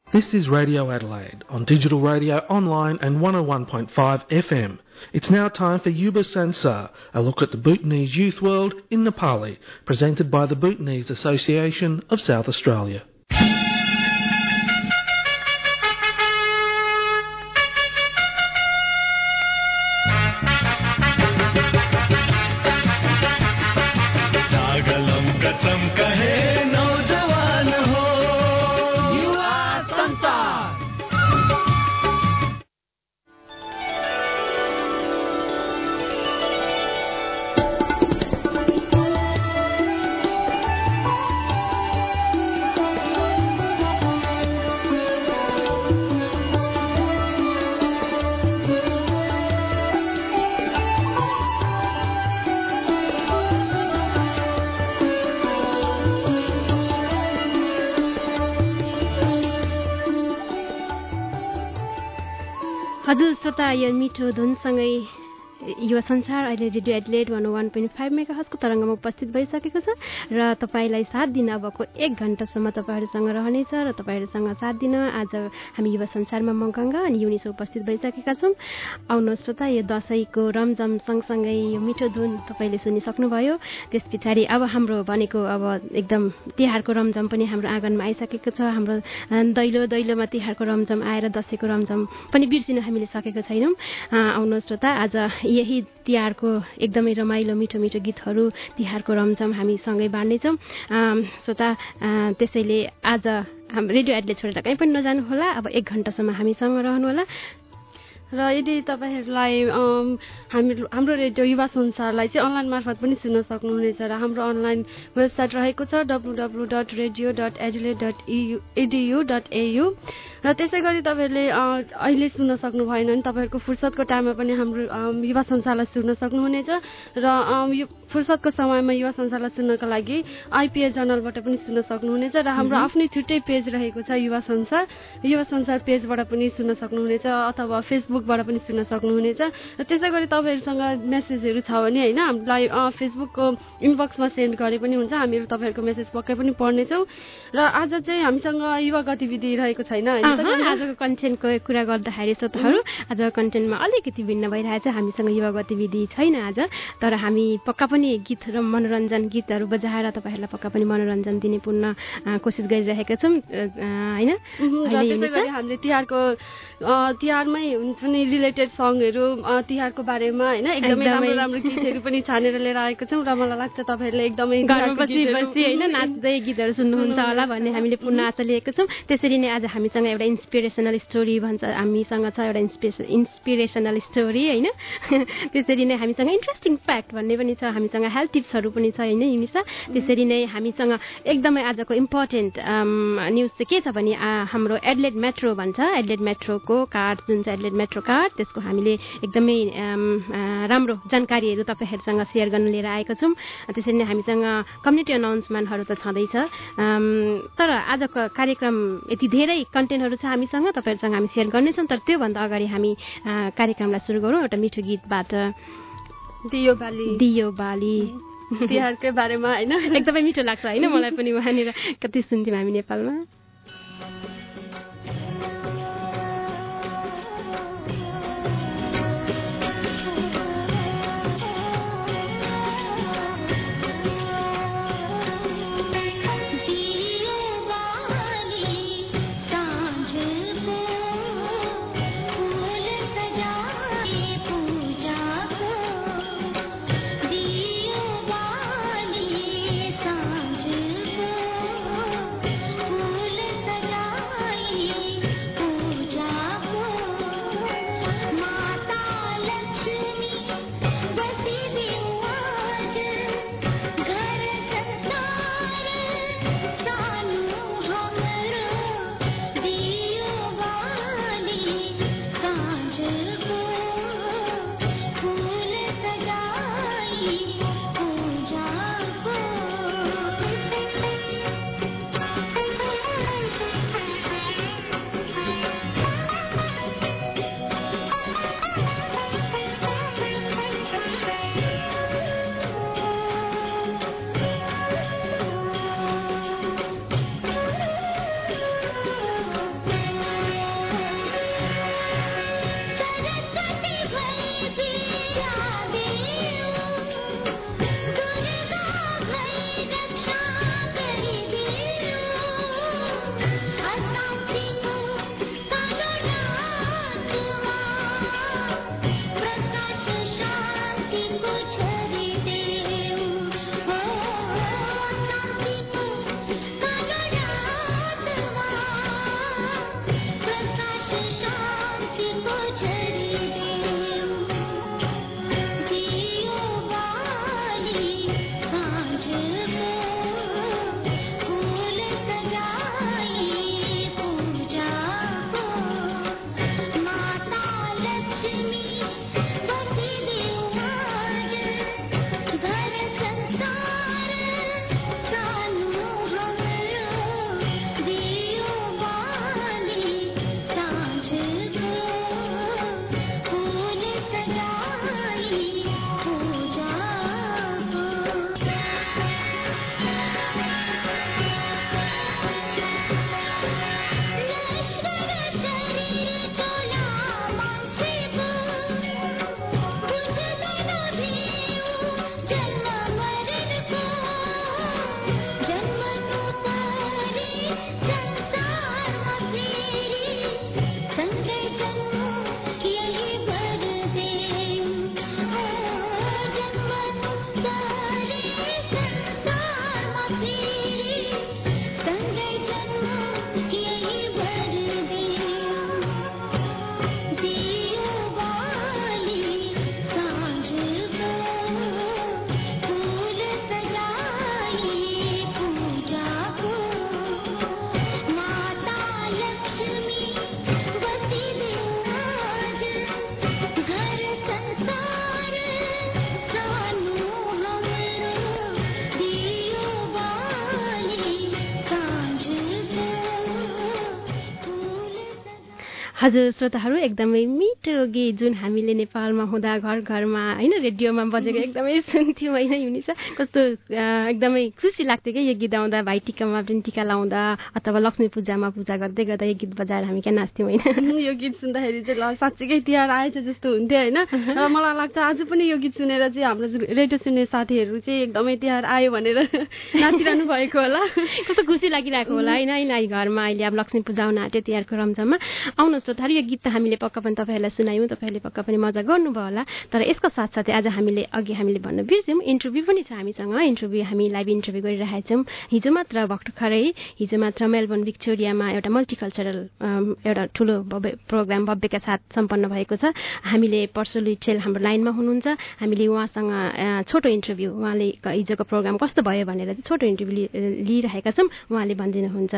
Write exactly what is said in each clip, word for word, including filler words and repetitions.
This is Radio Adelaide on digital radio, online and one oh one point five F M. It's now time for Yuba Sansar, a look at the Bhutanese youth world in Nepali, presented by the Bhutanese Association of South Australia. हजुर श्रोता, यो मिठो धुनसँगै युवा संसार अहिले radio Adelaide one one point five mega हर्जको तरङ्गमा उपस्थित भइसकेको छ र तपाईँलाई साथ दिन अबको एक घण्टासम्म तपाईँहरूसँग रहनेछ र तपाईँहरूसँग साथ दिन आज हामी युवा संसारमा म गङ्गा अनि युनिस उपस्थित भइसकेका छौँ। आउनुहोस् श्रोता, यो दसैँको रमझम सँगसँगै यो मिठो धुन तपाईँले सुनिसक्नुभयो। त्यस पछाडि अब हाम्रो भनेको अब एकदम तिहारको रमझम पनि हाम्रो आँगनमा आइसकेको छ। हाम्रो दैलो दैलोमा तिहारको रमझम आएर दसैँको रमझम पनि बिर्सिनु हामीले सकेको छैनौँ। आउनुहोस् श्रोता, आज यही तिहारको एकदमै रमाइलो मिठो मिठो गीतहरू, तिहारको रमझम हामी सँगै बाँड्नेछौँ। श्रोता, त्यसैले आज हाम रेडियो एडलेड छोडेर कहीँ पनि नजानुहोला। अब एक घन्टासम्म हामीसँग रहनुहोला। र यदि तपाईँहरूलाई हामी हाम्रो रेडियो युवा संसारलाई चाहिँ अनलाइन मार्फत पनि सुन्न सक्नुहुनेछ र हाम्रो अनलाइन वेबसाइट रहेको छ W W dot radio dot Adelaide dot E D U dot A U र त्यसै गरी तपाईँहरूले अहिले सुन्न सक्नु भएन भने तपाईँहरूको फुर्सदको टाइममा पनि हाम्रो युवा संसारलाई सुन्न सक्नुहुनेछ र यो फुर्सदको समयमा युवा संसारलाई सुन्नका लागि आइपिए जर्नलबाट पनि सुन्न सक्नुहुनेछ र हाम्रो आफ्नै छुट्टै पेज रहेको छ युवा संसार। युवा संसार पेजबाट पनि सुन्न सक्नुहुनेछ अथवा फेसबुकबाट पनि सुन्न सक्नुहुनेछ। र त्यसै गरी तपाईँहरूसँग मेसेजहरू छ भने होइन हामीलाई फेसबुकको इनबक्समा सेन्ड गरे पनि हुन्छ, हामीहरू तपाईँहरूको मेसेज पक्कै पनि पढ्नेछौँ। र आज चाहिँ हामीसँग युवा गतिविधि रहेको छैन होइन। आजको कन्टेन्टको कुरा गर्दाखेरि श्रोताहरू, आजको कन्टेन्टमा अलिकति भिन्न भइरहेछ। हामीसँग युवा गतिविधि छैन आज, तर हामी पक्का पनि गीत र मनोरञ्जन गीतहरू बजाएर तपाईँहरूलाई पक्का पनि मनोरञ्जन दिने पूर्ण कोसिस गरिरहेका छौँ होइन। त्यसै गरी हामीले तिहारको तिहारमै हुन्छ नि रिलेटेड सङहरू तिहारको बारेमा होइन एकदमै राम्रो राम्रो गीतहरू पनि छानेर लिएर आएको छौँ र मलाई लाग्छ तपाईँहरूले एकदमै घरमा बसी बसी होइन नाच्दै गीतहरू सुन्नुहुन्छ होला भन्ने हामीले पूर्ण आशा लिएको छौँ। त्यसरी नै आज हामीसँग एउटा इन्सपिरेसनल स्टोरी भन्छ हामीसँग छ, एउटा इन्सपिरेसन इन्सपिरेसनल स्टोरी होइन। त्यसरी नै हामीसँग इन्ट्रेस्टिङ फ्याक्ट भन्ने पनि छ, हामीसँग हेल्थ टिप्सहरू पनि छ होइन युनिसा। त्यसरी नै हामीसँग एकदमै आजको इम्पोर्टेन्ट न्युज चाहिँ के छ भने हाम्रो एडलेड मेट्रो भन्छ, एडलेड मेट्रोको कार्ड जुन चाहिँ एडलेड मेट्रो कार्ड, त्यसको हामीले एकदमै राम्रो जानकारीहरू तपाईँहरूसँग सेयर गर्न लिएर आएको छौँ। त्यसरी नै हामीसँग कम्युनिटी अनाउन्समेन्टहरू त छँदैछ, तर आजको कार्यक्रम यति धेरै कन्टेन्टहरू छ हामीसँग, तपाईँहरूसँग हामी सेयर गर्नेछौँ। तर त्योभन्दा अगाडि हामी कार्यक्रमलाई सुरु गरौँ एउटा मिठो गीतबाट। दियो बाली दियो बाली तिहारकै बारेमा होइन, एकदमै मिठो लाग्छ होइन मलाई पनि। वहाँनिर कति सुन्थ्यौँ हामी नेपालमा। साँझ को फूल सजा हजुर श्रोताहरू, एकदमै मिठो गीत जुन हामीले नेपालमा हुँदा घर घरमा होइन रेडियोमा बजेको एकदमै सुन्थ्यौँ होइन युनिसा। कस्तो एकदमै खुसी लाग्थ्यो क्या यो गीत आउँदा, भाइ टिकामा पनि टिका लाउँदा अथवा लक्ष्मी पूजामा पूजा गर्दै गर्दा यो गीत बजाएर हामी क्या नाच्थ्यौँ होइन। यो गीत सुन्दाखेरि चाहिँ ल साँच्चीकै तिहार आएछ जस्तो हुन्थ्यो होइन। र मलाई लाग्छ आज पनि यो गीत सुनेर चाहिँ हाम्रो रेडियो सुन्ने साथीहरू चाहिँ एकदमै तिहार आयो भनेर नाचिरहनु भएको होला। कस्तो खुसी लागिरहेको होला होइन। अहिले घरमा अहिले अब लक्ष्मी पूजा आउन आँट्यो, तिहारको रमझममा। आउनुहोस् श्रोताहरू, यो गीत त हामीले पक्का पनि तपाईँहरूलाई सुनायौँ, तपाईँहरूले पक्का पनि मजा गर्नुभयो होला। तर यसको साथसाथै आज हामीले अघि हामीले भन्न बिर्स्यौँ, इन्टरभ्यू पनि छ हामीसँग। इन्टरभ्यू हामी लाइभ इन्टरभ्यू गरिरहेका छौँ। हिजो मात्र भर्खरै हिजो मात्र मेलबर्न भिक्टोरियामा एउटा मल्टिकल्चरल एउटा ठुलो भव्य प्रोग्राम भव्यका साथ सम्पन्न भएको छ। हामीले पर्सु लुइटेल हाम्रो लाइनमा हुनुहुन्छ। हामीले उहाँसँग छोटो इन्टरभ्यू, उहाँले हिजोको प्रोग्राम कस्तो भयो भनेर चाहिँ छोटो इन्टरभ्यू लिइरहेका छौँ। उहाँले भनिदिनुहुन्छ।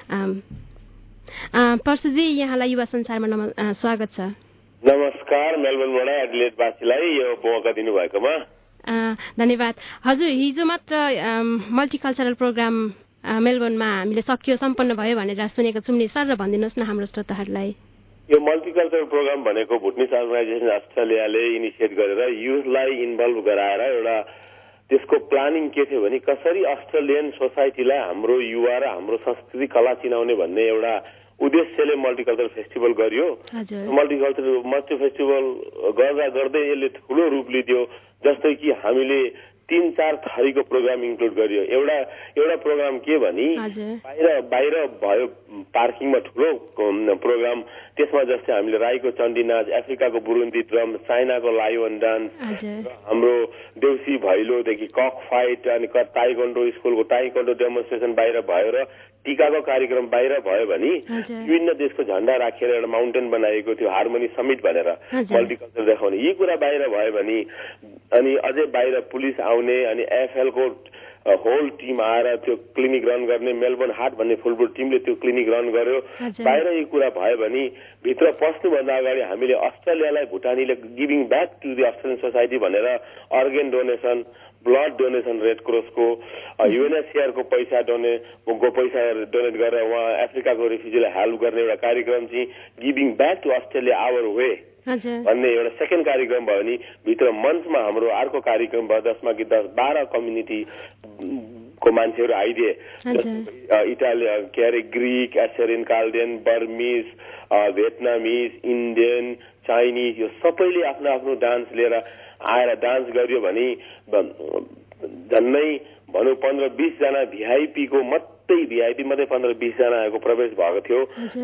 पर्सुजी, यहाँलाई युवा संसारमा नम स्वागत छ। नमस्कार, मेलबर्नबाट एडिलेडवासीलाई यो मौका दिनुभएकोमा धन्यवाद। हजुर, हिजो मात्र मल्टिकल्चरल प्रोग्राम मेलबर्नमा हामीले सकियो, सम्पन्न भयो भनेर सुनेको छौँ नि, सर भनिदिनुहोस् न हाम्रो श्रोताहरूलाई। यो मल्टिकल्चरल प्रोग्राम भनेको भुटनिस अर्गनाइजेसन अस्ट्रेलियाले इनिसिएट गरेर युथलाई इन्भल्भ गराएर एउटा त्यसको प्लानिङ के थियो भने कसरी अस्ट्रेलियन सोसाइटीलाई हाम्रो युवा र हाम्रो संस्कृति कला चिनाउने भन्ने एउटा उद्देश्यले मल्टिकल्चरल फेस्टिभल गरियो। मल्टिकल्चरल मल्टी फेस्टिभल गर्दा गर्दै यसले ठुलो रूप लिदियो। जस्तै कि हामीले तीन चार थरीको प्रोग्राम इन्क्लुड गरियो। एउटा एउटा प्रोग्राम के भने बाहिर बाहिर भयो पार्किङमा ठुलो प्रोग्राम, त्यसमा जस्तै हामीले राईको चण्डी नाच, अफ्रिकाको बुरुन्दी ड्रम, चाइनाको लायोन डान्स, हाम्रो देउसी भैलोदेखि कक फाइट अनि ताइक्वान्डो स्कुलको ताइक्वान्डो डेमोन्स्ट्रेसन बाहिर भयो र टिकाको कार्यक्रम बाहिर भयो भने विभिन्न देशको झण्डा राखेर एउटा माउन्टेन बनाइएको थियो, हार्मोनी समिट भनेर मल्टिकल्चर देखाउने। यी कुरा बाहिर भयो भने अनि अझै बाहिर पुलिस आउने अनि एफएलको होल टिम आएर त्यो क्लिनिक रन गर्ने, मेलबर्न हाट भन्ने फुटबल टिमले त्यो क्लिनिक रन गर्यो। बाहिर यी कुरा भयो भने भित्र पस्नुभन्दा अगाडि हामीले अस्ट्रेलियालाई भुटानीले giving back to the Australian society भनेर organ donation, blood donation, red क्रसको, युएनएचसिआरको पैसा डोने को पैसा डोनेट गरेर उहाँ अफ्रिकाको रिफ्युजीलाई हेल्प गर्ने एउटा कार्यक्रम चाहिँ giving back to Australia our way भन्ने एउटा सेकेन्ड कार्यक्रम भयो भने भित्र मञ्चमा हाम्रो अर्को कार्यक्रम भयो जसमा कि दस बाह्र कम्युनिटी को मान्छेहरू आइदिए। इटाली के अरे Greek, Assyrian, Chaldean, Burmese, Vietnamese, Indian, Chinese, यो सबैले आफ्नो आफ्नो डान्स लिएर आएर डान्स गरियो भने झन्नै भनौँ पन्ध्र बिसजना भिआइपीको मात्रै भिआइपी मात्रै पन्ध्र बिसजनाको प्रवेश भएको थियो।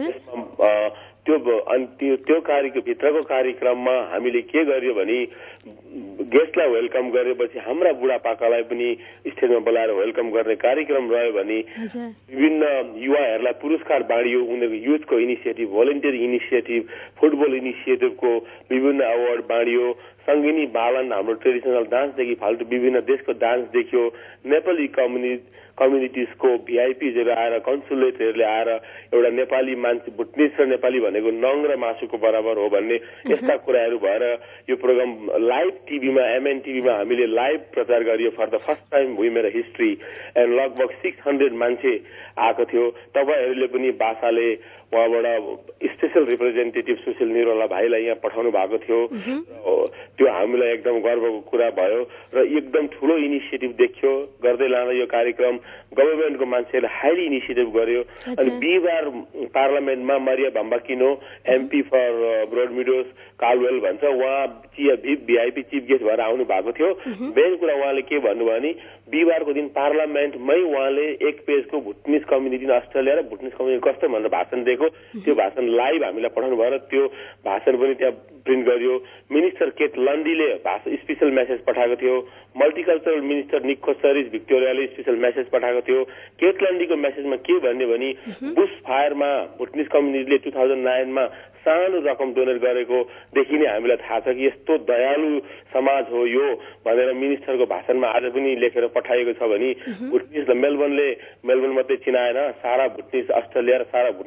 त्यो अनि त्यो त्यो कार्यको भित्रको कार्यक्रममा हामीले के गर्यो भने गेस्टलाई वेलकम गरेपछि हाम्रा बुढापाकालाई पनि स्टेजमा बोलाएर वेलकम गर्ने कार्यक्रम रह्यो भने विभिन्न युवाहरूलाई पुरस्कार बाँडियो। उनीहरूको युथको इनिसिएटिभ, भोलिन्टियर इनिसिएटिभ, फुटबल इनिसिएटिभको विभिन्न अवार्ड बाँडियो। सङ्गिनी बालन हाम्रो ट्रेडिसनल डान्सदेखि फाल्टु विभिन्न देशको डान्स देखियो। नेपाली कम्युनिटी कम्युनिटिजको भिआइपीहरू आएर, कन्सुलेटहरूले आएर एउटा नेपाली मान्छे भुटनिस र नेपाली भनेको नङ र मासुको बराबर हो भन्ने यस्ता कुराहरू भएर यो प्रोग्राम लाइभ टिभीमा एमएन टिभीमा हामीले लाइभ प्रचार गरियो for the first time we मेरो हिस्ट्री एन्ड लगभग सिक्स हन्ड्रेड मान्छे आएको थियो। तपाईँहरूले पनि भाषाले उहाँबाट स्पेसल रिप्रेजेन्टेटिभ सुशील निरोला भाइलाई यहाँ पठाउनु भएको थियो। त्यो हामीलाई एकदम गर्वको कुरा भयो र एकदम ठुलो इनिसिएटिभ देखियो। गर्दै लाँदा यो कार्यक्रम गभर्मेन्टको मान्छेले हाइली इनिसिएटिभ गर्यो। अनि बिहिबार पार्लियामेन्टमा मरिया भम्बाकिनो एमपी फर ब्रोडमिडोस कालवेल भन्छ, उहाँ भिआइपी चिफ गेस्ट भएर आउनु भएको थियो। मेन कुरा उहाँले के भन्नुभयो भने बिहिबारको दिन पार्लियामेन्टमै उहाँले एक पेजको भुटनिस कम्युनिटी अस्ट्रेलिया र भुटनिस कम्युनिटी कस्तो भनेर भाषण दिएको। त्यो भाषण लाइभ हामीलाई पठाउनु भयो र त्यो भाषण पनि त्यहाँ प्रिन्ट गरियो। मिनिस्टर केट लन्डीले भाषण स्पेसल मेसेज पठाएको थियो। मल्टिकल्चरल मिनिस्टर निको सरिस भिक्टोरियाले स्पेसल मेसेज पठाएको थियो। केट लन्डीको मेसेजमा के भन्यो भने बुश फायरमा भुटनिस कम्युनिटीले टु थाउजन्ड नाइनमा सानो रकम डोनेट गरेको देखि नै हामीलाई थाहा छ कि यस्तो दयालु समाज हो यो भनेर मिनिस्टरको भाषणमा आज पनि लेखेर पठाइएको छ भने भुटनिस मेलबर्नले मेलबर्न मात्रै चिनाएन, सारा भुटनिस अस्ट्रेलिया र सारा भुटनिस वर्ल्ड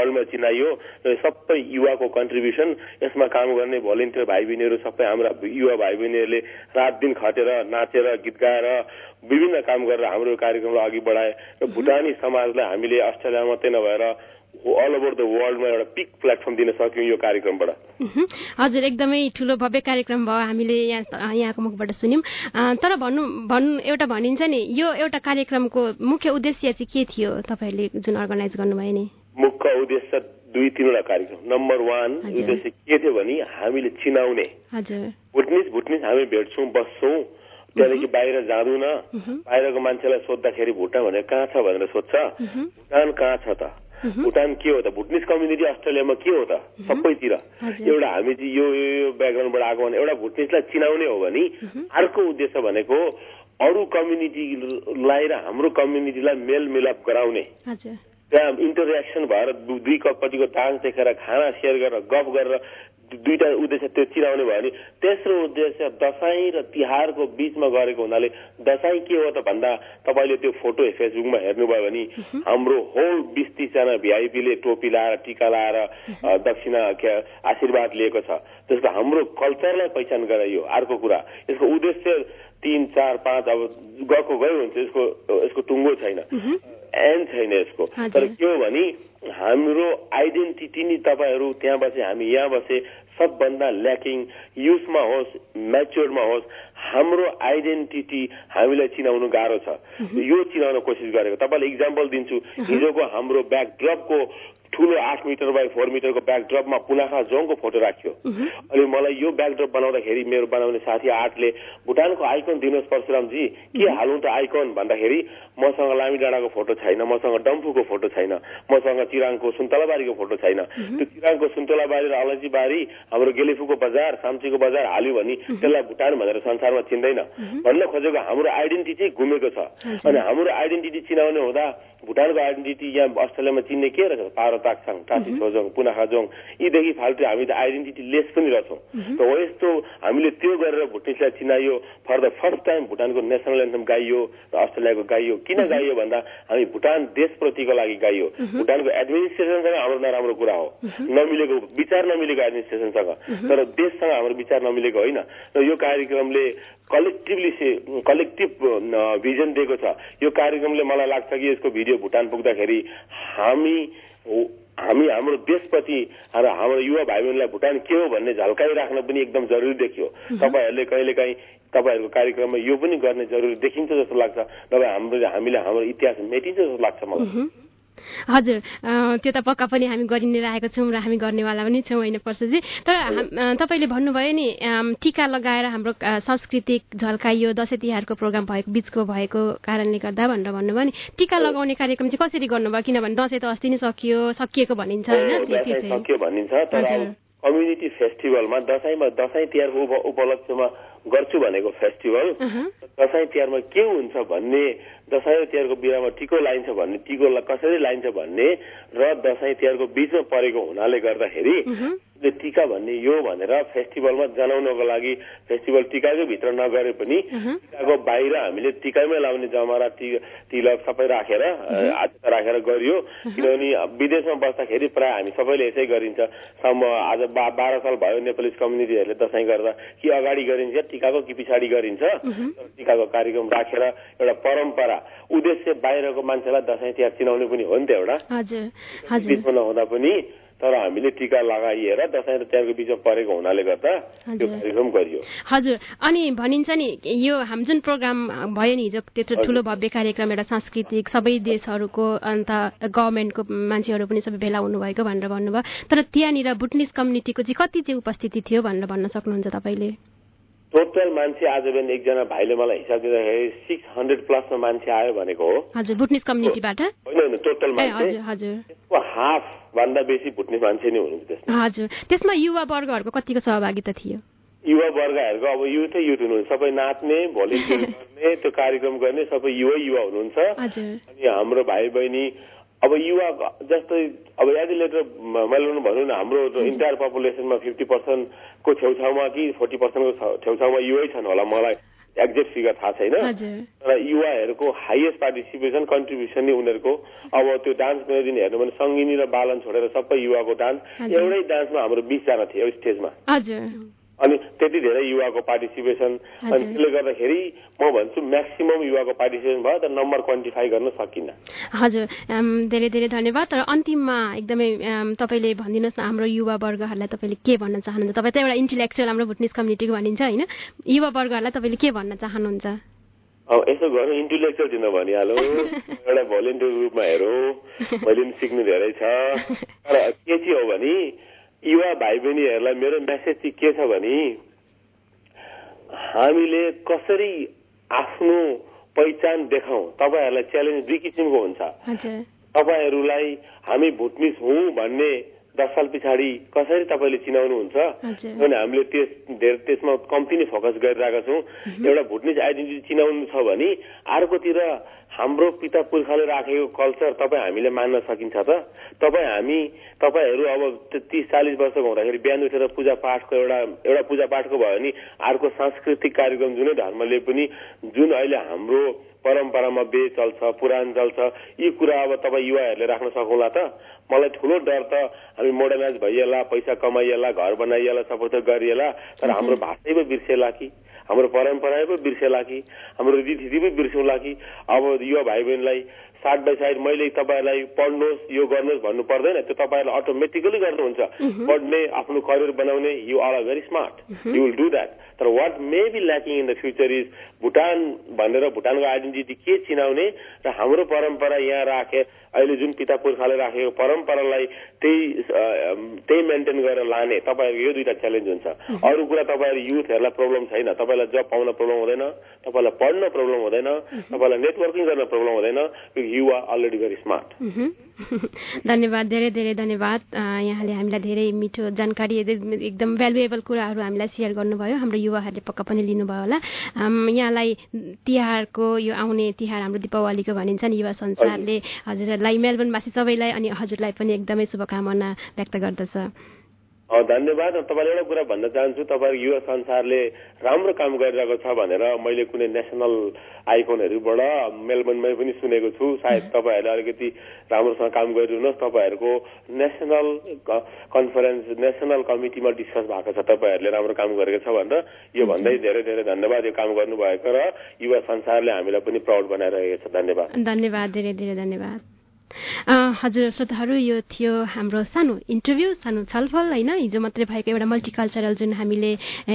वर्ल्डमा चिनाइयो र सबै युवाको कन्ट्रिब्युसन यसमा काम गर्ने भोलिन्टियर भाइ बहिनीहरू सबै हाम्रा युवा भाइ बहिनीहरूले रात दिन खटेर नाचेर गीत गाएर विभिन्न काम गरेर हाम्रो कार्यक्रमलाई अघि बढाए र भुटानी समाजलाई हामीले अस्ट्रेलिया मात्रै नभएर अल ओभर द वर्ल्डमा एउटा पिक प्लेटफर्म दिन सक्यौँ यो कार्यक्रमबाट। हजुर एकदमै ठुलो भव्य कार्यक्रम भयो हामीले यहाँ यहाँको मुखबाट सुन्यौँ। तर भन्नु भन्नु एउटा भनिन्छ नि यो एउटा कार्यक्रमको मुख्य उद्देश्य चाहिँ के थियो तपाईँहरूले जुन अर्गनाइज गर्नुभयो नि? मुख्य उद्देश्य दुई तीनवटा कार्यक्रम। नम्बर वान उद्देश्य के थियो भने हामीले चिनाउने भुटनिस भुटनिस हामी भेट्छौँ बस्छौँ त्यहाँदेखि बाहिर जाँदैन बाहिरको मान्छेलाई सोद्धाखेरि भुटान भनेर कहाँ छ भनेर सोध्छ भुटान कहाँ छ त भुटान के हो त भुटनिस कम्युनिटी अस्ट्रेलियामा के हो त सबैतिर एउटा हामी चाहिँ यो यो ब्याकग्राउन्डबाट आएको भने एउटा भुटनिसलाई चिनाउने हो भने अर्को उद्देश्य भनेको अरू कम्युनिटीलाई र हाम्रो कम्युनिटीलाई मेलमिलाप गराउने त्यहाँ इन्टरेक्सन भएर दुई कपतिको डान्स देखेर खाना सेयर गरेर गफ गरेर दुईटा उद्देश्य त्यो चिनाउने भयो भने तेस्रो उद्देश्य दसैँ र तिहारको बीचमा गरेको हुनाले दसैँ के हो त भन्दा तपाईँले त्यो फोटो फेसबुकमा हेर्नुभयो भने हाम्रो होल बिस तीसजना भिआइपीले टोपी लाएर टिका लाएर दक्षिणा आशीर्वाद लिएको छ त्यसको हाम्रो कल्चरलाई पहिचान गराइयो। अर्को कुरा यसको उद्देश्य तीन चार पाँच अब गएको गयो हुन्छ यसको यसको टुङ्गो छैन एन्ड छैन यसको। तर के हो भने हाम्रो आइडेन्टिटी नि तपाईँहरू त्यहाँ बसे हामी यहाँ बसे सबभन्दा ल्याकिङ युथमा होस् म्याच्योर्डमा होस् हाम्रो आइडेन्टिटी हामीलाई चिनाउनु गाह्रो छ यो चिनाउन कोसिस गरेको। तपाईँलाई इक्जाम्पल दिन्छु हिजोको हाम्रो ब्याकड्रपको ठुलो आठ मिटर बाई फोर मिटरको ब्याकड्रपमा पुनाखा जोङको फोटो राख्यो अनि मलाई यो ब्याकड्रप बनाउँदाखेरि मेरो बनाउने साथी आर्टले भुटानको आइकन दिनुहोस् परशुरामजी के हालौँ त आइकन भन्दाखेरि मसँग लामी डाँडाको फोटो छैन मसँग डम्फुको फोटो छैन मसँग चिराङको सुन्तलाबारीको फोटो छैन त्यो चिराङको सुन्तलाबारी र अलैँचीबारी हाम्रो गेलेफुको बजार साम्चीको बजार हाल्यो भने त्यसलाई भुटान भनेर संसारमा चिन्दैन भन्न खोजेको हाम्रो आइडेन्टिटी गुमेको छ अनि हाम्रो आइडेन्टिटी चिनाउने हुँदा भुटानको आइडेन्टिटी यहाँ अस्ट्रेलियामा चिन्ने के रहेछ पारो ताक्साङ टाटी छोजोङ पुनाखाजोङ यीदेखि फाल्टु हामी त आइडेन्टिटी लेस पनि रहेछौँ त हो यस्तो हामीले त्यो गरेर भुटनिसलाई चिनाइयो फर द फर्स्ट टाइम भुटानको नेसनल एन्थम गाइयो र अस्ट्रेलियाको गाइयो किन गाइयो भन्दा हामी भुटान देशप्रतिको लागि गाइयो भुटानको एडमिनिस्ट्रेसनसँग हाम्रो नराम्रो कुरा हो नमिलेको विचार नमिलेको एडमिनिस्ट्रेसनसँग तर देशसँग हाम्रो विचार नमिलेको होइन र यो कार्यक्रमले कलेक्टिभली कलेक्टिभ भिजन दिएको छ। यो कार्यक्रमले मलाई लाग्छ कि यसको भिडियो भुटान पुग्दाखेरि हामी हामी हाम्रो देशप्रति र हाम्रो युवा भाइ बहिनीलाई भुटान के हो भन्ने झल्काइराख्न पनि एकदम जरुरी देखियो। तपाईँहरूले कहिलेकाहीँ तपाईँहरूको कार्यक्रममा यो पनि गर्ने जरुरी देखिन्छ जस्तो लाग्छ नभए हाम्रो हामीले हाम्रो इतिहास मेटिन्छ जस्तो लाग्छ मलाई। हजुर त्यो त पक्का पनि हामी गरि नै रहेको छौँ र हामी गर्नेवाला पनि छौँ होइन पर्सुजी। तर तपाईँले भन्नुभयो नि टिका लगाएर हाम्रो सांस्कृतिक झल्काइयो दसैँ तिहारको प्रोग्राम भएको बिचको भएको कारणले गर्दा भनेर भन्नुभयो नि टिका लगाउने कार्यक्रम चाहिँ कसरी गर्नुभयो किनभने दसैँ त अस्ति नै सकियो सकिएको भनिन्छ होइन सकियो भनिन्छ तर कम्युनिटी फेस्टिभलमा दसैँमा दसैँ तिहारको उपलक्ष्यमा गर्छु भनेको फेस्टिभल दसैँ तिहारमा के हुन्छ भन्ने दसैँ तिहारको बिहामा टिको लाइन्छ भन्ने टिको कसरी लाइन्छ भन्ने र दसैँ तिहारको बिचमा परेको हुनाले गर्दाखेरि टिका भन्ने यो भनेर फेस्टिभलमा जनाउनको लागि फेस्टिभल टिकाकै भित्र नगरे पनि टिकाको बाहिर हामीले टिकामै लाउने जमरा तिलक सबै राखेर आचता राखेर गरियो किनभने विदेशमा बस्दाखेरि प्रायः हामी सबैले यसै गरिन्छ सम्म आज बाह्र साल भयो नेपाली कम्युनिटीहरूले दसैँ गर्दा कि अगाडि गरिन्छ टिकाको कि पछाडि गरिन्छ टिकाको कार्यक्रम राखेर एउटा परम्परा उद्देश्य बाहिरको मान्छेलाई दसैँ तिहार चिनाउने पनि हो नि त एउटा बिचमा नहुँदा पनि तर हामीले टिका लगाइएर दसैँ र तिहारको बिचमा परेको हुनाले गर्दा त्यो कार्यक्रम गरियो। हजुर अनि भनिन्छ नि यो हाम्रो जुन प्रोग्राम भयो नि हिजो त्यत्रो ठुलो भव्य कार्यक्रम एउटा सांस्कृतिक सबै देशहरूको अन्त गभर्मेन्टको मान्छेहरू पनि सबै भेला हुनुभएको भनेर भन्नुभयो तर त्यहाँनिर भुटनिस कम्युनिटीको चाहिँ कति चाहिँ उपस्थिति थियो भनेर भन्न सक्नुहुन्छ तपाईँले? टोटल मान्छे आज बिहान एकजना भाइले मलाई हिसाब दिँदाखेरि सिक्स हन्ड्रेड प्लसमा मान्छे आयो भनेको हो। हजुर भुटनिस कम्युनिटीबाट होइन होइन टोटल मान्छे त्यसको हाफ भन्दा बेसी भुटनिस मान्छे नै हुनुहुन्छ त्यसमा। हजुर त्यसमा युवा वर्गहरूको कतिको सहभागिता थियो? युवा वर्गहरूको अब युथै युथ हुनुहुन्छ सबै नाच्ने भोलिन्टियर गर्ने त्यो कार्यक्रम गर्ने सबै युवा युवा हुनुहुन्छ अनि हाम्रो भाइ बहिनी अब युवा जस्तै अब एडिलेटर मैले भनौँ न हाम्रो इन्टायर पपुलेसनमा फिफ्टी पर्सेन्टको छेउछाउमा कि फोर्टी पर्सेन्टको छेउछाउमा युवै छन् होला मलाई एक्ज्याक्ट फिगर थाहा छैन तर युवाहरूको हाइएस्ट पार्टिसिपेसन कन्ट्रिब्युसन नै उनीहरूको अब त्यो डान्स कुनै दिन हेर्नु भने सङ्गिनी र बालन छोडेर सबै युवाको डान्स एउटै डान्समा हाम्रो बीसजना थियो स्टेजमा अनि त्यति धेरै युवाको पार्टिसिपेसन अनि त्यसले गर्दाखेरि म भन्छु म्याक्सिमम युवाको पार्टिसिपेसन भयो तर नम्बर क्वान्टिफाई गर्न सकिन्न। हजुर धेरै धेरै धन्यवाद। तर अन्तिममा एकदमै तपाईँले भनिदिनुहोस् न हाम्रो युवा वर्गहरूलाई तपाईँले के भन्न चाहनुहुन्छ? तपाईँ त एउटा इन्टेलेक्चुअल हाम्रो भुटनिस कम्युनिटीको भनिन्छ होइन, युवा वर्गहरूलाई तपाईँले के भन्न चाहनुहुन्छ? अब यसो गर्नु इन्टेलेक्चुअल दिन भनिहालौँ एउटा भोलिन्टियर रूपमा हेरौँ मैले पनि सिक्नु धेरै छ तर के चाहिँ हो भने युवा भाइ बहिनीहरूलाई मेरो मेसेज चाहिँ के छ भने हामीले कसरी आफ्नो पहिचान देखाउँ तपाईँहरूलाई च्यालेन्ज दुई किसिमको हुन्छ। तपाईँहरूलाई हामी भुटनिस हौँ भन्ने दस साल पछाडि कसरी तपाईँले चिनाउनुहुन्छ किनभने हामीले त्यस धेरै त्यसमा कम्ती नै फोकस गरिरहेका छौँ। एउटा भुटनिस आइडेन्टिटी चिनाउनु छ भने अर्कोतिर हाम्रो पिता पुर्खाले राखेको कल्चर तपाईँ हामीले मान्न सकिन्छ त? तपाईँ हामी तपाईँहरू अब तीस चालिस वर्षको हुँदाखेरि बिहान उठेर पूजा पाठको एउटा एउटा पूजा पाठको भयो भने अर्को सांस्कृतिक कार्यक्रम जुनै धर्मले पनि जुन अहिले हाम्रो परम्परामा बे चल्छ पुराण चल्छ यी कुरा अब तपाईँ युवाहरूले राख्न सकौँला त? मलाई ठुलो डर त हामी मोडर्नाइज भइएला पैसा कमाइएला घर बनाइएला सबै त गरिएला तर हाम्रो भाषै पो बिर्सेला कि हाम्रो परम्परा पो बिर्सेला कि हाम्रो रीतिथिति पो बिर्सौँला कि? अब युवा भाइ बहिनीलाई साइड बाई साइड मैले तपाईँहरूलाई पढ्नुहोस् यो गर्नुहोस् भन्नु पर्दैन, त्यो तपाईँहरूलाई अटोमेटिकली गर्नुहुन्छ। पढ्ने आफ्नो करियर बनाउने you are a very smart you will do that. तर what may be lacking in the future is Bhutan भनेर भुटानको आइडेन्टिटी के चिनाउने र हाम्रो परम्परा यहाँ राखे अहिले जुन पिता पुर्खाले राखेको परम्परालाई त्यही त्यही मेन्टेन गरेर लाने तपाईँहरूको यो दुईटा च्यालेन्ज हुन्छ। अरू कुरा तपाईँहरू युथहरूलाई प्रब्लम छैन, तपाईँलाई जब पाउन प्रब्लम हुँदैन, तपाईँलाई पढ्न प्रब्लम हुँदैन, तपाईँलाई नेटवर्किङ गर्न प्रब्लम हुँदैन, you are already very smart. धन्यवाद, धेरै धेरै धन्यवाद। यहाँले हामीलाई धेरै मिठो जानकारी एकदम भ्यालुएबल कुराहरू हामीलाई सेयर गर्नुभयो। हाम्रो युवाहरूले पक्का पनि लिनुभयो होला। यहाँलाई तिहारको यो आउने तिहार हाम्रो दीपावलीको भनिन्छ नि युवा संसारले हजुरहरूलाई मेलबर्नवासी सबैलाई अनि हजुरलाई पनि एकदमै शुभकामना व्यक्त गर्दछ। धन्यवाद। तपाईँले एउटा कुरा भन्न चाहन्छु, तपाईँको युवा संसारले राम्रो काम गरिरहेको छ भनेर मैले कुनै नेसनल आइकोनहरूबाट मेलबर्नमै पनि सुनेको छु। सायद तपाईँहरूले अलिकति राम्रोसँग काम गरिदिनुहोस्। तपाईँहरूको नेसनल कन्फरेन्स नेसनल कमिटीमा डिस्कस भएको छ तपाईँहरूले राम्रो काम गरेको छ भनेर। यो भन्दै धेरै धेरै धन्यवाद यो काम गर्नुभएको र युवा संसारले हामीलाई पनि प्राउड बनाइरहेको छ। धन्यवाद धन्यवाद धेरै धेरै धन्यवाद। हजुर श्रोताहरू, यो थियो हाम्रो सानो इन्टरभ्यू, सानो छलफल होइन, हिजो मात्रै भएको एउटा मल्टिकल्चरल जुन हामीले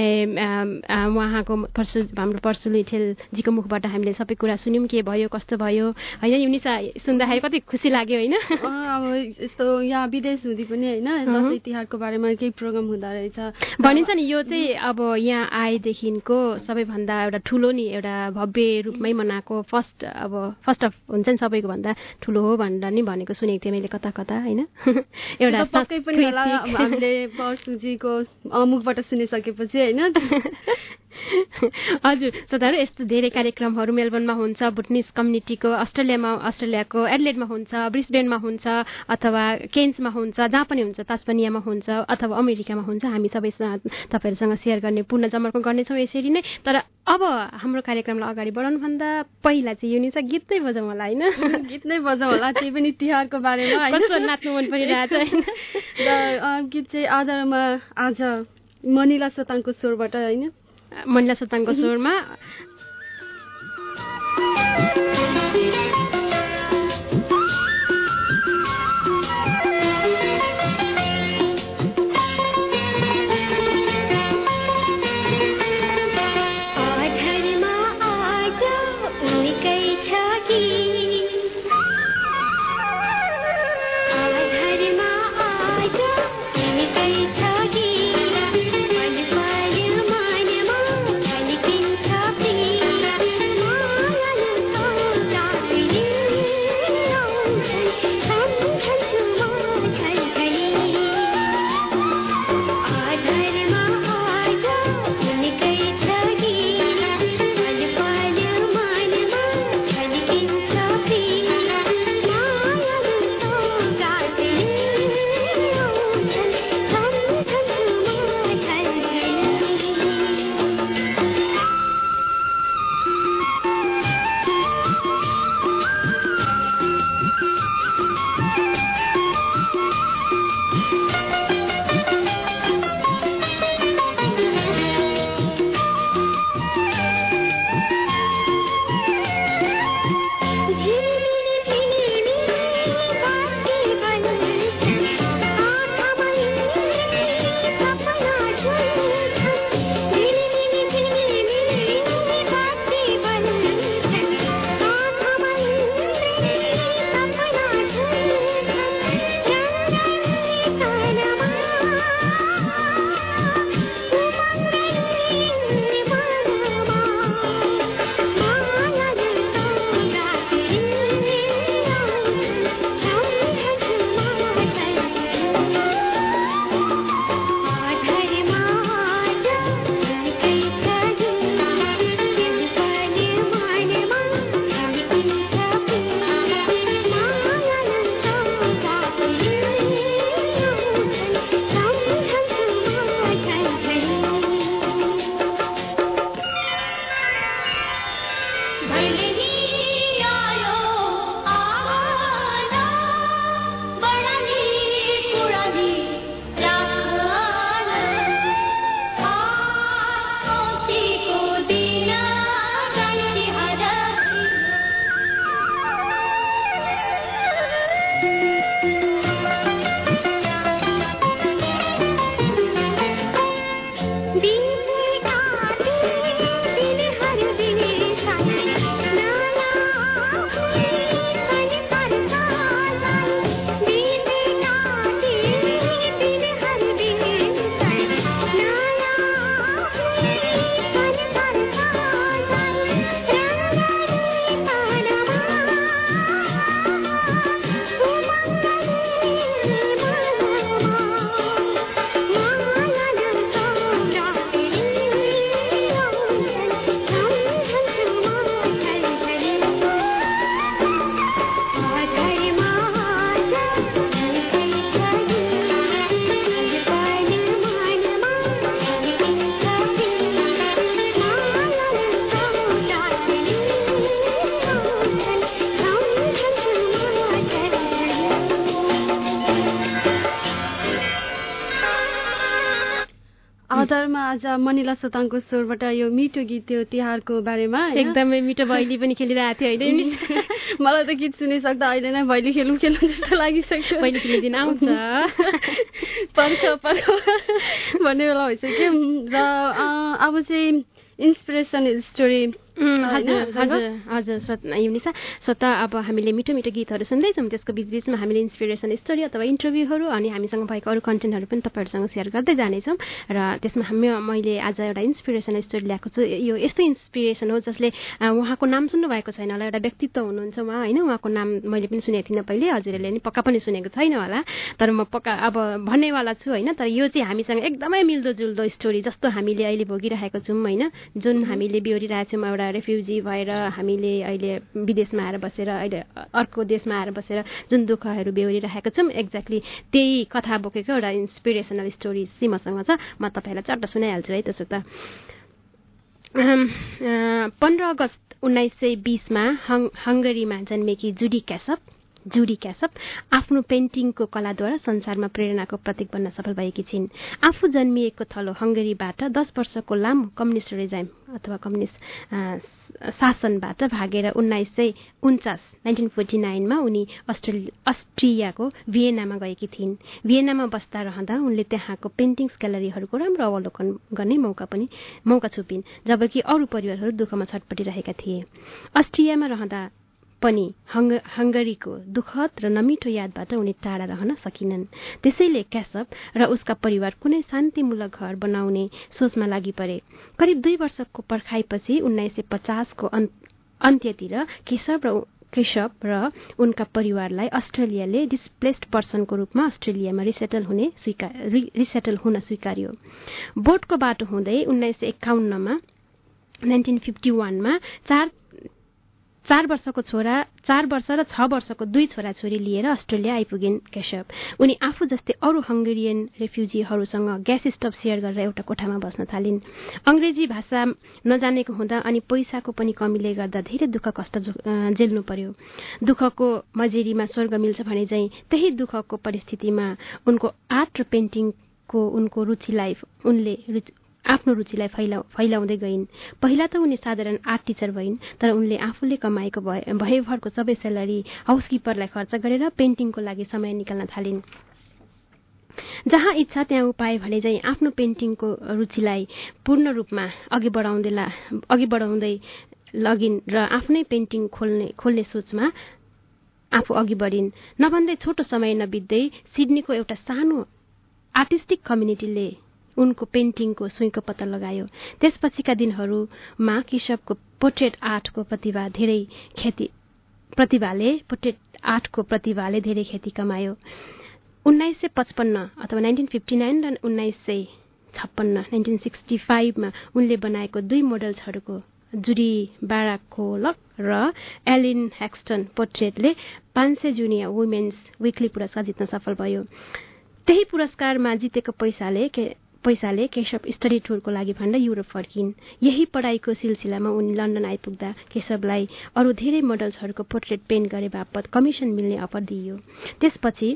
उहाँको पर्सु हाम्रो पर्सु लिठेलजीको मुखबाट हामीले सबै कुरा सुन्यौँ के भयो कस्तो भयो होइन। युनिसा सुन्दाखेरि कति खुसी लाग्यो होइन? अब यस्तो यहाँ विदेश हुँदै पनि होइन दसैँ तिहारको बारेमा केही प्रोग्राम हुँदो रहेछ भनिन्छ नि। यो चाहिँ अब यहाँ आएदेखिको सबैभन्दा एउटा ठुलो नि एउटा भव्य रूपमै मनाएको फर्स्ट अब फर्स्ट अफ हुन्छ नि सबैको भन्दा ठुलो हो भनेर नि भनेको सुनेको थिएँ मैले कता कता होइन। एउटा पक्कै पनि होला हामीले पर्सुजीको मुखबाट सुनिसकेपछि होइन। हजुर श्रोताहरू, यस्तो धेरै कार्यक्रमहरू मेलबर्नमा हुन्छ, भुटनिस कम्युनिटीको अस्ट्रेलियामा अस्ट्रेलियाको एडलेडमा हुन्छ, ब्रिस्बेनमा हुन्छ अथवा केन्समा हुन्छ, जहाँ पनि हुन्छ, तास्मानियामा हुन्छ अथवा अमेरिकामा हुन्छ। हामी सबैसँग तपाईँहरूसँग सेयर गर्ने पूर्ण जमर्को गर्नेछौँ यसरी नै। तर अब हाम्रो कार्यक्रमलाई अगाडि बढाउनुभन्दा पहिला चाहिँ यो निचा गीत नै बजाउँ होला होइन? गीत नै बजाउँ होला, त्यही पनि तिहारको बारेमा होइन। नाच्नु मन परिरहेछ होइन। र गीत चाहिँ आधारमा आज मनिला सोताङको स्वरबाट होइन, मनिला सोताङको स्वरमा अदरमा आज मनिला सोताङको स्वरबाट यो मिठो गीत थियो तिहारको बारेमा एकदमै मिठो भैली पनि खेलिरहेको थियो होइन मलाई त गीत सुनिसक्दा अहिले नै भैली खेलौँ खेलौँ जस्तो लागिसक्यो भैली खेल्ने दिन आउँछ पर्ख पर्ख भन्ने बेला भइसक्यो र अब चाहिँ इन्सपिरेसन स्टोरी हजुर हजुर हजुर युनिसा स्वत अब हामीले मिठो मिठो गीतहरू सुन्दैछौँ त्यसको बिचबिचमा हामीले इन्सपिरेसन स्टोरी अथवा इन्टरभ्यूहरू अनि हामीसँग भएको अरू कन्टेन्टहरू पनि तपाईँहरूसँग सेयर गर्दै जानेछौँ र त्यसमा हामी मैले आज एउटा इन्सपिरेसन स्टोरी ल्याएको छु यो यस्तो इन्सपिरेसन हो जसले उहाँको नाम सुन्नुभएको छैन होला एउटा व्यक्तित्व हुनुहुन्छ उहाँ होइन उहाँको नाम मैले पनि सुनेको थिइनँ पहिले हजुरहरूले नि पक्का पनि सुनेको छैन होला तर म पक्का अब भन्नेवाला छु होइन तर यो चाहिँ हामीसँग एकदमै मिल्दोजुल्दो स्टोरी जस्तो हामीले अहिले भोगिरहेको छौँ होइन जुन हामीले बेहोरिरहेको छौँ एउटा रेफ्युजी भएर हामीले अहिले विदेशमा आएर बसेर अहिले अर्को देशमा आएर बसेर जुन दुःखहरू बेहोरिरहेका छौँ एक्ज्याक्टली त्यही कथा बोकेको एउटा इन्सपिरेसनल स्टोरी चाहिँ मसँग छ म तपाईँहरूलाई चट्ट सुनाइहाल्छु है त्यसो त पन्ध्र अगस्त उन्नाइस सय बिसमा हङ हङ्गरीमा जन्मेकी जुडी क्यासप जुडी क्यासप आफ्नो पेन्टिङको कलाद्वारा संसारमा प्रेरणाको प्रतीक बन्न सफल भएकी छिन् आफू जन्मिएको थलो हङ्गरीबाट दस वर्षको लामो कम्युनिस्ट रेजाइम अथवा कम्युनिस्ट शासनबाट भागेर उन्नाइस सय उन्चास नाइन्टिन फोर्टी नाइनमा उनी अस्ट्रेलि अस्ट्रियाको भियेनामा गएकी थिइन् भियेनामा बस्दा रहँदा उनले त्यहाँको पेन्टिङ्स ग्यालरीहरूको राम्रो अवलोकन गर्ने मौका पनि मौका छुपिन् जबकि अरू परिवारहरू दुःखमा छटपटिरहेका थिए अस्ट्रियामा रहँदा पनि हङ्ग हङ्गरीको दुःखद र नमिठो यादबाट उनी टाढा रहन सकिनन् त्यसैले क्यासप र उसका परिवार कुनै शान्तिमूलक घर बनाउने सोचमा लागि परे करिब दुई वर्षको पर्खाइपछि उन्नाइस सय पचासको अन्त्यतिर केशव र केशव र उनका परिवारलाई अस्ट्रेलियाले डिस्प्लेस्ड पर्सनको रूपमा अस्ट्रेलियामा रिसेटल हुने स्वीकार रिसेटल हुन स्वीकार्यो बोटको बाटो हुँदै उन्नाइस सय एकाउन्नमा नाइन्टिन फिफ्टी वानमा चार चार वर्षको छोरा चार वर्ष र छ वर्षको दुई छोराछोरी लिएर अस्ट्रेलिया आइपुगिन् केशव उनी आफू जस्तै अरू हङ्गेरियन रेफ्युजीहरूसँग ग्यास स्टोभ सेयर गरेर एउटा कोठामा बस्न थालिन् अङ्ग्रेजी भाषा नजानेको हुँदा अनि पैसाको पनि कमीले गर्दा धेरै दुःख कष्ट झेल्नु पर्यो दुःखको मजेरीमा स्वर्ग मिल्छ भने चाहिँ त्यही दुःखको परिस्थितिमा उनको आर्ट र पेन्टिङको उनको रुचिलाई उनले आफ्नो रुचिलाई फैला फैलाउँदै गइन् पहिला त उनी साधारण आर्ट टिचर भइन् तर उनले आफूले कमाएको भएभरको सबै स्यालेरी हाउसकिपरलाई खर्च गरेर पेन्टिङको लागि समय निकाल्न थालिन् जहाँ इच्छा त्यहाँ उपाय भने चाहिँ आफ्नो पेन्टिङको रुचिलाई पूर्ण रूपमा अघि बढाउँदै अघि बढाउँदै लगिन् र आफ्नै पेन्टिङ खोल्ने खोल्ने सोचमा आफू अघि बढिन् नभन्दै छोटो समय नबित्दै सिडनीको एउटा सानो आर्टिस्टिक कम्युनिटीले उनको पेन्टिङको सुईको पत्ता लगायो त्यसपछिका दिनहरूमा केशवको पोर्ट्रेट आर्टको प्रतिभा धेरै ख्याति प्रतिभाले पोर्ट्रेट आर्टको प्रतिभाले धेरै ख्याति कमायो उन्नाइस सय पचपन्न अथवा नाइन्टिन फिफ्टी नाइन र उन्नाइस सय छप्पन्न नाइन्टिन सिक्सटी फाइभमा उनले बनाएको दुई मोडल्सहरूको जुडी बाराकोलक र एलिन हेक्स्टन पोर्ट्रेटले पाँच सय जुनियर वुमेन्स विकली पुरस्कार जित्न सफल भयो त्यही पुरस्कारमा जितेको पैसाले पैसाले केशव स्टडी टुरको लागि भनेर युरोप फर्किन् यही पढाइको सिलसिलामा उनी लन्डन आइपुग्दा केशवलाई अरू धेरै मोडल्सहरूको पोर्ट्रेट पेन्ट गरे बापत कमिसन मिल्ने अफर दिइयो त्यसपछि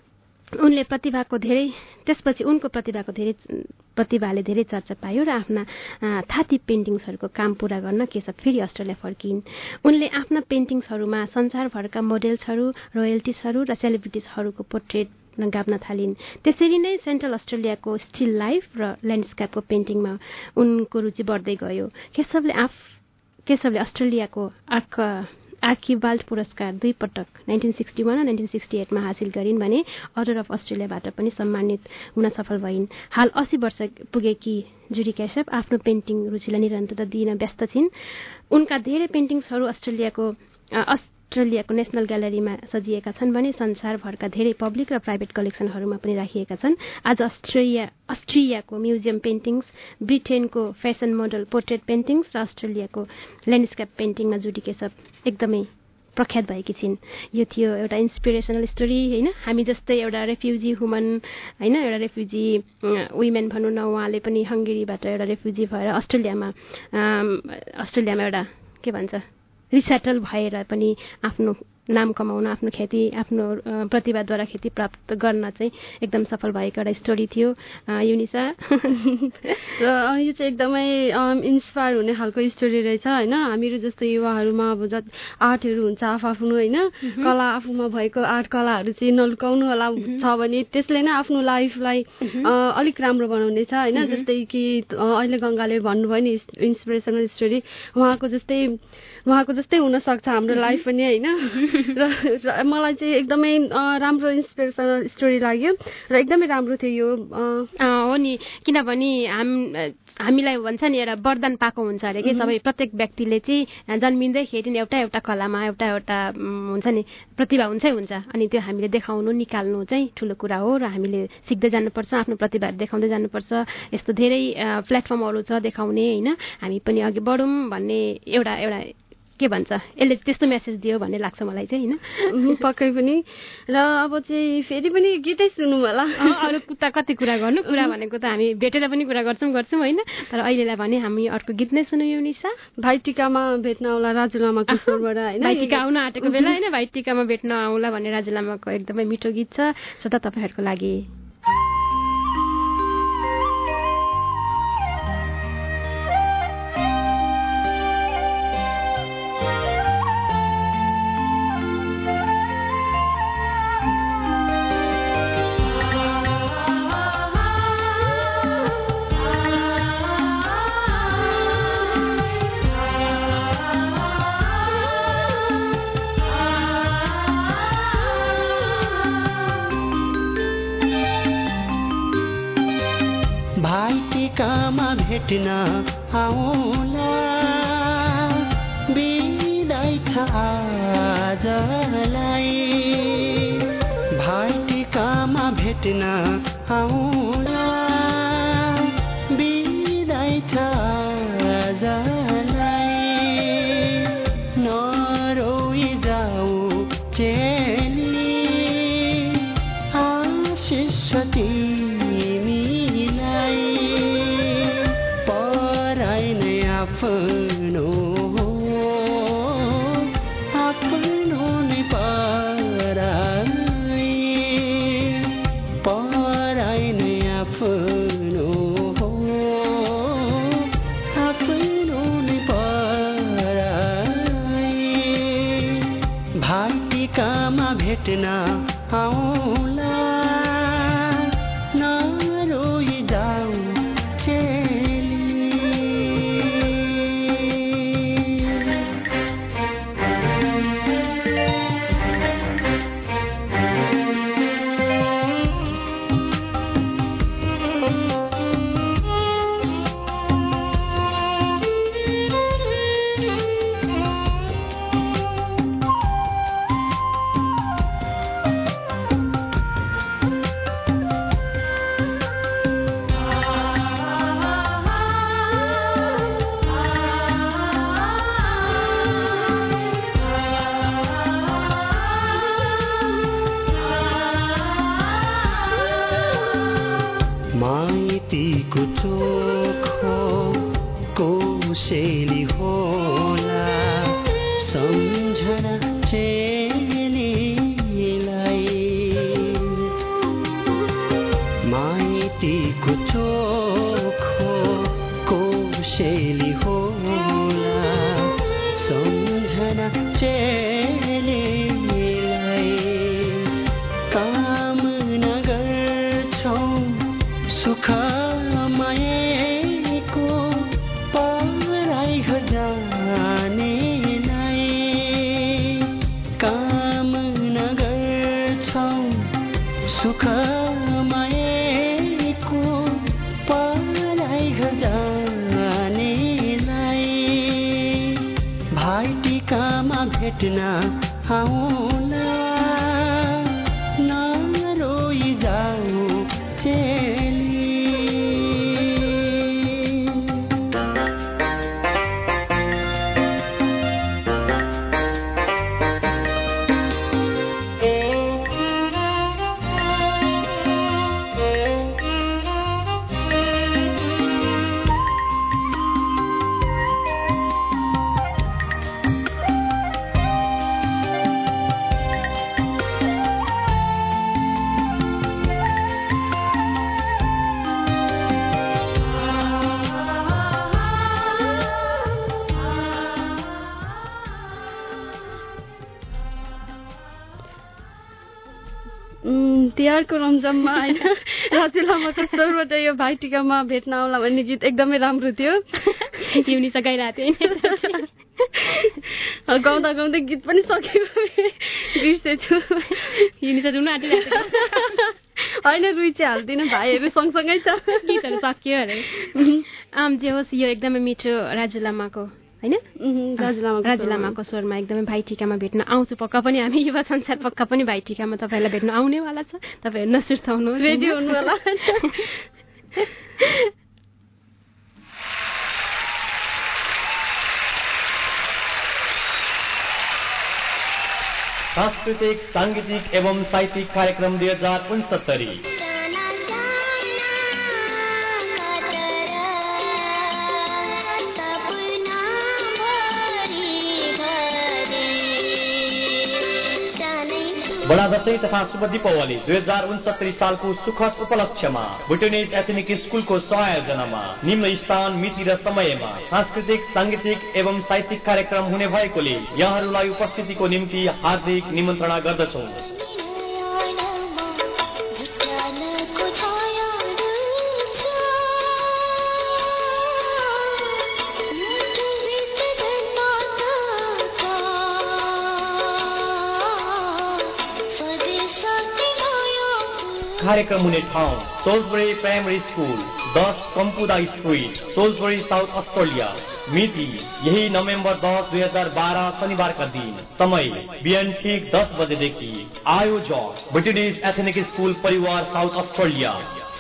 उनले प्रतिभाको धेरै त्यसपछि उनको प्रतिभाको धेरै प्रतिभाले धेरै चर्चा पायो र आफ्ना थाती पेन्टिङ्सहरूको काम पूरा गर्न केशव फेरि अस्ट्रेलिया फर्किन् उनले आफ्ना पेन्टिङ्सहरूमा संसारभरका मोडेल्सहरू रोयल्टिजहरू र सेलिब्रिटिजहरूको पोर्ट्रेट गाप्न थालिन् त्यसरी नै सेन्ट्रल अस्ट्रेलियाको स्टिल लाइफ र ल्यान्डस्केपको पेन्टिङमा उनको रुचि बढ्दै गयो केशवले आफ केशवले अस्ट्रेलियाको आर्क आर्किबाल्ड पुरस्कार दुई पटक नाइन्टिन सिक्सटी वान र नाइन्टिन सिक्सटी एटमा हासिल गरिन् भने अर्डर अफ अस्ट्रेलियाबाट पनि सम्मानित हुन सफल भइन् हाल अस्सी वर्ष पुगेकी जुडी क्यासप आफ्नो पेन्टिङ रुचिलाई निरन्तरता दिन व्यस्त छिन् उनका धेरै पेन्टिङ्सहरू अस्ट्रेलियाको अस्ट्रेलियाको नेसनल ग्यालरीमा सजिएका छन् भने संसारभरका धेरै पब्लिक र प्राइभेट कलेक्सनहरूमा पनि राखिएका छन् आज अस्ट्रेलिया अस्ट्रियाको म्युजियम पेन्टिङ्स ब्रिटेनको फेसन मोडल पोर्ट्रेट पेन्टिङ्स र अस्ट्रेलियाको ल्यान्डस्केप पेन्टिङमा जुडी क्यासप एकदमै प्रख्यात भएकी छिन् यो थियो एउटा इन्सपिरेसनल स्टोरी होइन हामी जस्तै एउटा रेफ्युजी वुमन होइन एउटा रेफ्युजी वुमेन भनौँ न उहाँले पनि हङ्गेरीबाट एउटा रेफ्युजी भएर अस्ट्रेलियामा अस्ट्रेलियामा एउटा के भन्छ रिसेटल भएर पनि आफ्नो नाम कमाउन, आफ्नो ख्याति, आफ्नो प्रतिभाद्वारा ख्याति प्राप्त गर्न चाहिँ एकदम सफल भएको एउटा स्टोरी थियो। युनिसा र यो चाहिँ एकदमै इन्सपायर हुने खालको स्टोरी रहेछ होइन। हामीहरू जस्तो युवाहरूमा अब जति आर्टहरू हुन्छ आफ्नो होइन, कला आफूमा भएको आर्ट कलाहरू चाहिँ नलुकाउनु होला छ भने त्यसले नै आफ्नो लाइफलाई अलिक राम्रो बनाउनेछ होइन। जस्तै कि अहिले गङ्गाले भन्नुभयो नि इन्सपिरेसनल स्टोरी, उहाँको जस्तै उहाँको जस्तै हुनसक्छ हाम्रो लाइफ पनि होइन। र मलाई चाहिँ एकदमै राम्रो इन्सपिरेसनल स्टोरी लाग्यो र एकदमै राम्रो थियो यो। हो नि, किनभने हाम हामीलाई भन्छ नि एउटा वरदान पाएको हुन्छ अरे कि सबै प्रत्येक व्यक्तिले चाहिँ जन्मिँदैखेरि नि एउटा एउटा कलामा एउटा एउटा हुन्छ नि प्रतिभा हुन्छै हुन्छ। अनि त्यो हामीले देखाउनु निकाल्नु चाहिँ ठुलो कुरा हो र हामीले सिक्दै जानुपर्छ, आफ्नो प्रतिभाहरू देखाउँदै जानुपर्छ। यस्तो धेरै प्लेटफर्महरू छ देखाउने होइन, हामी पनि अघि बढौँ भन्ने एउटा एउटा के भन्छ यसले त्यस्तो मेसेज दियो भन्ने लाग्छ मलाई चाहिँ होइन। पक्कै पनि। र अब चाहिँ फेरि पनि गीतै सुनौँ होला। अरू कुता कति कुरा गर्नु, कुरा भनेको त हामी भेटेर पनि कुरा गर्छौँ गर्छौँ होइन। तर अहिलेलाई भने हामी अर्को गीत नै सुनौँ युनिसा। भाइटिकामा भेट्न आउला राजु लामाको स्वरबाट होइन। भाइटिका आउन आँटेको बेला होइन, भाइटिकामा भेट्न आउला भन्ने राजु लामाको एकदमै मिठो गीत छ। सदा तपाईँहरूको लागि भाइटिकामा भेट्न आउला बिदाई छ आजलाई। भाइटिकामा भेट्न आउला बिदाई छ आजलाई। नरोई जाऊ चेली आशिष आफ्नो आफ्नो नै पराई, पराई नै आफ्नो आफ्नो नै पराई। भाइटिकामा भेट्न आउला नरोई जाऊ माइतीको चोखो कोसेली होला सम्झना चेलीलाई। माइतीको चोखो कोसेली होला सम्झना चेलीलाई। काम नगर्छौँ सुख मायाको पराई जानेलाई। काम नगर्छौँ सुख मायाको पराई जानेलाई। भाइटिकामा भेट्न आउला नरोई जाऊ चेली। बिहारको रमझममा होइन राजु लामाको स्वरबाट यो भाइटिकामा भेट्न आउला भन्ने गीत एकदमै राम्रो थियो। युनिसा गाइरहेको थियो गाउँदा गाउँदै गीत पनि सकेको बिर्सेछु। युनिसा रुन आँटिरहेको होइन रुई चाहिँ हाल्दिनँ भाइहरू सँगसँगै छ गीतहरू सक्यो अरे। आम जे होस् यो एकदमै मिठो राजु लामाको होइन राजु लामाको स्वरमा एकदमै भाइटिकामा भेट्न आउँछु पक्का पनि हामी युवा संसार पक्का पनि भाइटिकामा तपाईँलाई भेट्न आउनेवाला छ। तपाईँहरू नसुर्ताउनु रेडी हुनु होला। सांस्कृतिक सांगीतिक एवं साहित्यिक कार्यक्रम दुई हजार उनसत्तरी बडा दशैं तथा शुभ दीपावली दुई हजार उनसत्तरी सालको सुखद उपलक्ष्यमा बुटनेज एथनिक स्कुलको सहयोजनामा निम्न स्थान मिति र समयमा सांस्कृतिक सांगीतिक एवं साहित्यिक कार्यक्रम हुने भएकोले यहाँहरूलाई उपस्थितिको निम्ति हार्दिक निमन्त्रणा गर्दछौं। कार्यक्रम हुने ठाउँ सोल्सबरी प्राइमरी स्कुल, दस कम्पुदा स्ट्रिट, सोल्सबरी साउथ अस्ट्रेलिया। मिति यही नोभेम्बर दस दुई हजार बाह्र शनिबारका दिन। समय बिहान ठिक दस बजेदेखि। आयोजक ब्रिटिश एथनिक स्कुल परिवार साउथ अस्ट्रेलिया।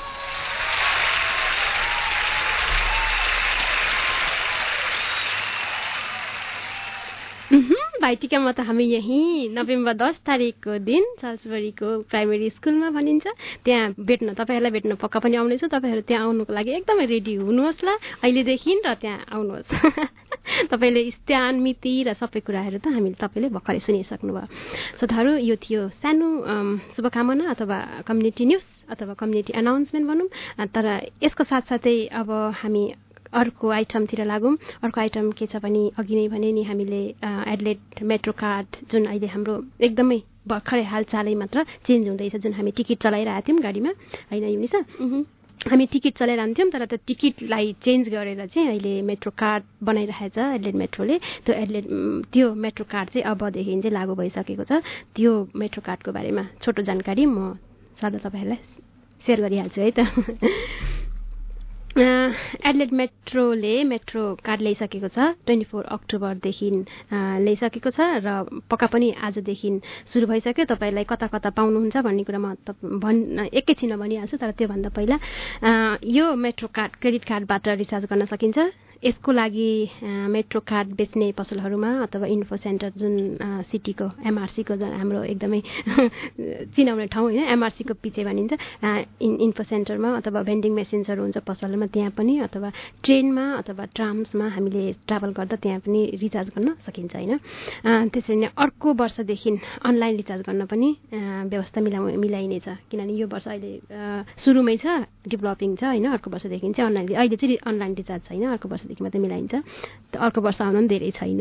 भाइटिकामा त हामी यही नोभेम्बर दस तारिकको दिन सल्सबरीको प्राइमेरी स्कुलमा भनिन्छ त्यहाँ भेट्न तपाईँहरूलाई भेट्न पक्का पनि आउनेछ। तपाईँहरू त्यहाँ आउनुको लागि एकदमै रेडी हुनुहोस् ल अहिलेदेखि र त्यहाँ आउनुहोस्। तपाईँले स्थान मिति र सबै कुराहरू त हामीले तपाईँले भर्खरै सुनिसक्नुभयो। श्रोताहरू यो थियो सानो शुभकामना अथवा कम्युनिटी न्युज अथवा कम्युनिटी अनाउन्समेन्ट भनौँ। तर यसको साथसाथै अब हामी अर्को आइटमतिर लागौँ। अर्को आइटम के छ भने अघि नै भने नि हामीले एडलेट मेट्रो कार्ड जुन अहिले हाम्रो एकदमै भर्खरै हालचालै मात्र चेन्ज हुँदैछ, जुन हामी टिकट चलाइरहेको थियौँ गाडीमा होइन युनिस हामी टिकट चलाइरहन्थ्यौँ तर त्यो टिकटलाई चेन्ज गरेर चाहिँ अहिले मेट्रो कार्ड बनाइरहेछ एडलेट मेट्रोले। त्यो एडलेट त्यो मेट्रो कार्ड चाहिँ अबदेखि चाहिँ लागू भइसकेको छ। त्यो मेट्रो कार्डको बारेमा छोटो जानकारी म सधैँ तपाईँहरूलाई सेयर गरिहाल्छु है त। एडलेट मेट्रोले मेट्रो कार्ड ल्याइसकेको छ ट्वेन्टी फोर अक्टोबरदेखि ल्याइसकेको छ र पक्का पनि आजदेखि सुरु भइसक्यो। तपाईँलाई कता कता पाउनुहुन्छ भन्ने कुरा म भन् एकैछिनमा भनिहाल्छु। तर त्योभन्दा पहिला यो मेट्रो कार्ड क्रेडिट कार्डबाट रिचार्ज गर्न सकिन्छ। यसको लागि मेट्रो कार्ड बेच्ने पसलहरूमा अथवा इन्फो सेन्टर जुन सिटीको एमआरसीको हाम्रो एकदमै चिनाउने ठाउँ होइन एमआरसीको पछि भनिन्छ इन्फो सेन्टरमा अथवा भेन्डिङ मेसिन्सहरू हुन्छ पसलमा त्यहाँ पनि अथवा ट्रेनमा अथवा ट्राम्समा हामीले ट्राभल गर्दा त्यहाँ पनि रिचार्ज गर्न सकिन्छ होइन। त्यसरी नै अर्को वर्षदेखि अनलाइन रिचार्ज गर्न पनि व्यवस्था मिला मिलाइनेछ किनभने यो वर्ष अहिले सुरुमै छ डेभलपिङ छ होइन। अर्को वर्षदेखि चाहिँ अनलाइन अहिले चाहिँ अनलाइन रिचार्ज छैन अर्को वर्ष देखि मात्रै मिलाइन्छ। अर्को वर्ष आउनु पनि धेरै छैन।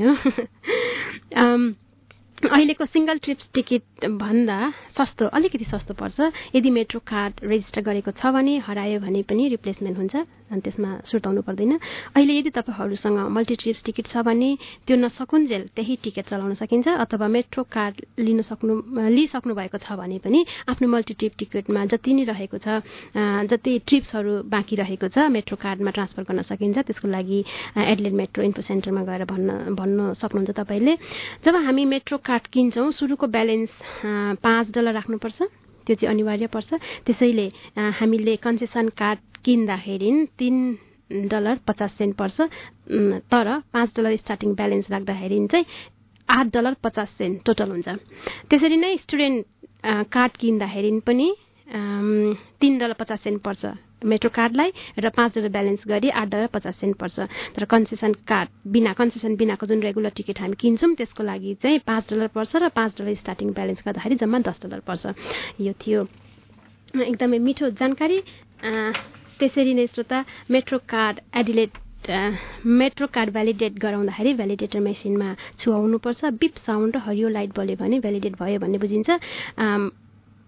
अहिलेको सिंगल ट्रिप्स टिकट भन्दा सस्तो अलिकति सस्तो पर्छ। यदि मेट्रो कार्ड रेजिस्टर गरेको छ भने हरायो भने पनि रिप्लेसमेन्ट हुन्छ अनि त्यसमा सुर्ताउनु पर्दैन। अहिले यदि तपाईँहरूसँग मल्टी ट्रिप्स टिकट छ भने त्यो नसकुन्जेल त्यही टिकट चलाउन सकिन्छ अथवा मेट्रो कार्ड लिन सक्नु लिइसक्नु भएको छ भने पनि आफ्नो मल्टी ट्रिप टिकटमा जति नै रहेको छ जति ट्रिप्सहरू बाँकी रहेको छ मेट्रो कार्डमा ट्रान्सफर गर्न सकिन्छ। त्यसको लागि एडलेट मेट्रो इन्फो सेन्टरमा गएर भन्न भन्न सक्नुहुन्छ तपाईँले। जब हामी मेट्रो कार्ड किन्छौँ सुरुको ब्यालेन्स पाँच डलर राख्नुपर्छ त्यो चाहिँ अनिवार्य पर्छ। त्यसैले हामीले कन्सेसन कार्ड किन्दाखेरि तीन डलर पचास सेन्ट पर्छ तर पाँच डलर स्टार्टिङ ब्यालेन्स राख्दाखेरि चाहिँ आठ डलर पचास सेन्ट टोटल हुन्छ। त्यसरी नै स्टुडेन्ट कार्ड किन्दाखेरि पनि तीन डलर पचास सेन्ट पर्छ मेट्रो कार्डलाई र पाँच डलर ब्यालेन्स गरी आठ डलर पचास सेन्ट पर्छ। तर कन्सेसन कार्ड बिना कन्सेसन बिनाको जुन रेगुलर टिकट हामी किन्छौँ त्यसको लागि चाहिँ पाँच डलर पर्छ र पाँच डलर स्टार्टिङ ब्यालेन्स गर्दाखेरि जम्मा दस डलर पर्छ। यो थियो एकदमै मिठो जानकारी। त्यसरी नै श्रोता metro card Adelaide metro card validate गराउँदाखेरि भ्यालिडेटर मेसिनमा छुवाउनुपर्छ। बिप साउन्ड र हरियो लाइट बल्यो भने भ्यालिडेट भयो भन्ने बुझिन्छ।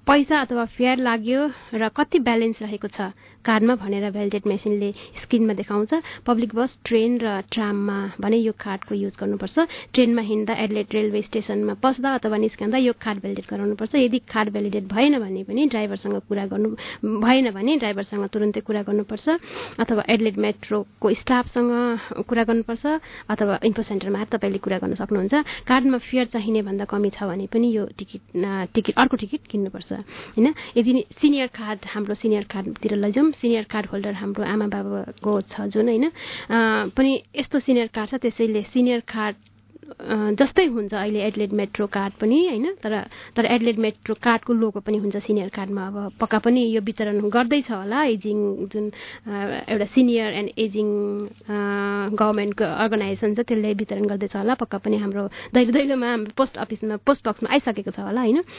पैसा अथवा फेयर लाग्यो र कति ब्यालेन्स रहेको छ कार्डमा भनेर भ्यालिडेट मेसिनले स्क्रिनमा देखाउँछ। पब्लिक बस, ट्रेन र ट्राममा भने यो कार्डको युज गर्नुपर्छ। ट्रेनमा हिँड्दा, एडलेट रेलवे स्टेसनमा पस्दा अथवा निस्कँदा यो कार्ड भ्यालिडेट गराउनुपर्छ। यदि कार्ड भ्यालिडेट भएन भने पनि ड्राइभरसँग कुरा गर्नु भएन भने ड्राइभरसँग तुरुन्तै कुरा गर्नुपर्छ अथवा एडलेट मेट्रोको स्टाफसँग कुरा गर्नुपर्छ अथवा इन्फो सेन्टरमा तपाईँले कुरा गर्न सक्नुहुन्छ। कार्डमा फेयर चाहिने भन्दा कमी छ भने पनि यो टिकट टिकट अर्को टिकट किन्नुपर्छ हैन। यदि सिनियर कार्ड हाम्रो सिनियर कार्डतिर लैजाउँ, सिनियर कार्ड होल्डर हाम्रो आमा बाबाको छ जुन हैन पनि यस्तो सिनियर कार्ड छ, त्यसैले सिनियर कार्ड जस्तै हुन्छ अहिले एडलेट मेट्रो कार्ड पनि हैन, तर तर एडलेट मेट्रो कार्डको लोगो पनि हुन्छ सिनियर कार्डमा। अब पक्का पनि यो वितरण गर्दैछ होला एजिङ जुन एउटा सिनियर एन्ड एजिङ गभर्मेन्टको अर्गनाइजेसन छ त्यसले वितरण गर्दैछ होला। पक्का पनि हाम्रो दैलो दैलोमा हाम्रो पोस्ट अफिसमा पोस्ट बक्समा आइसकेको छ होला हैन।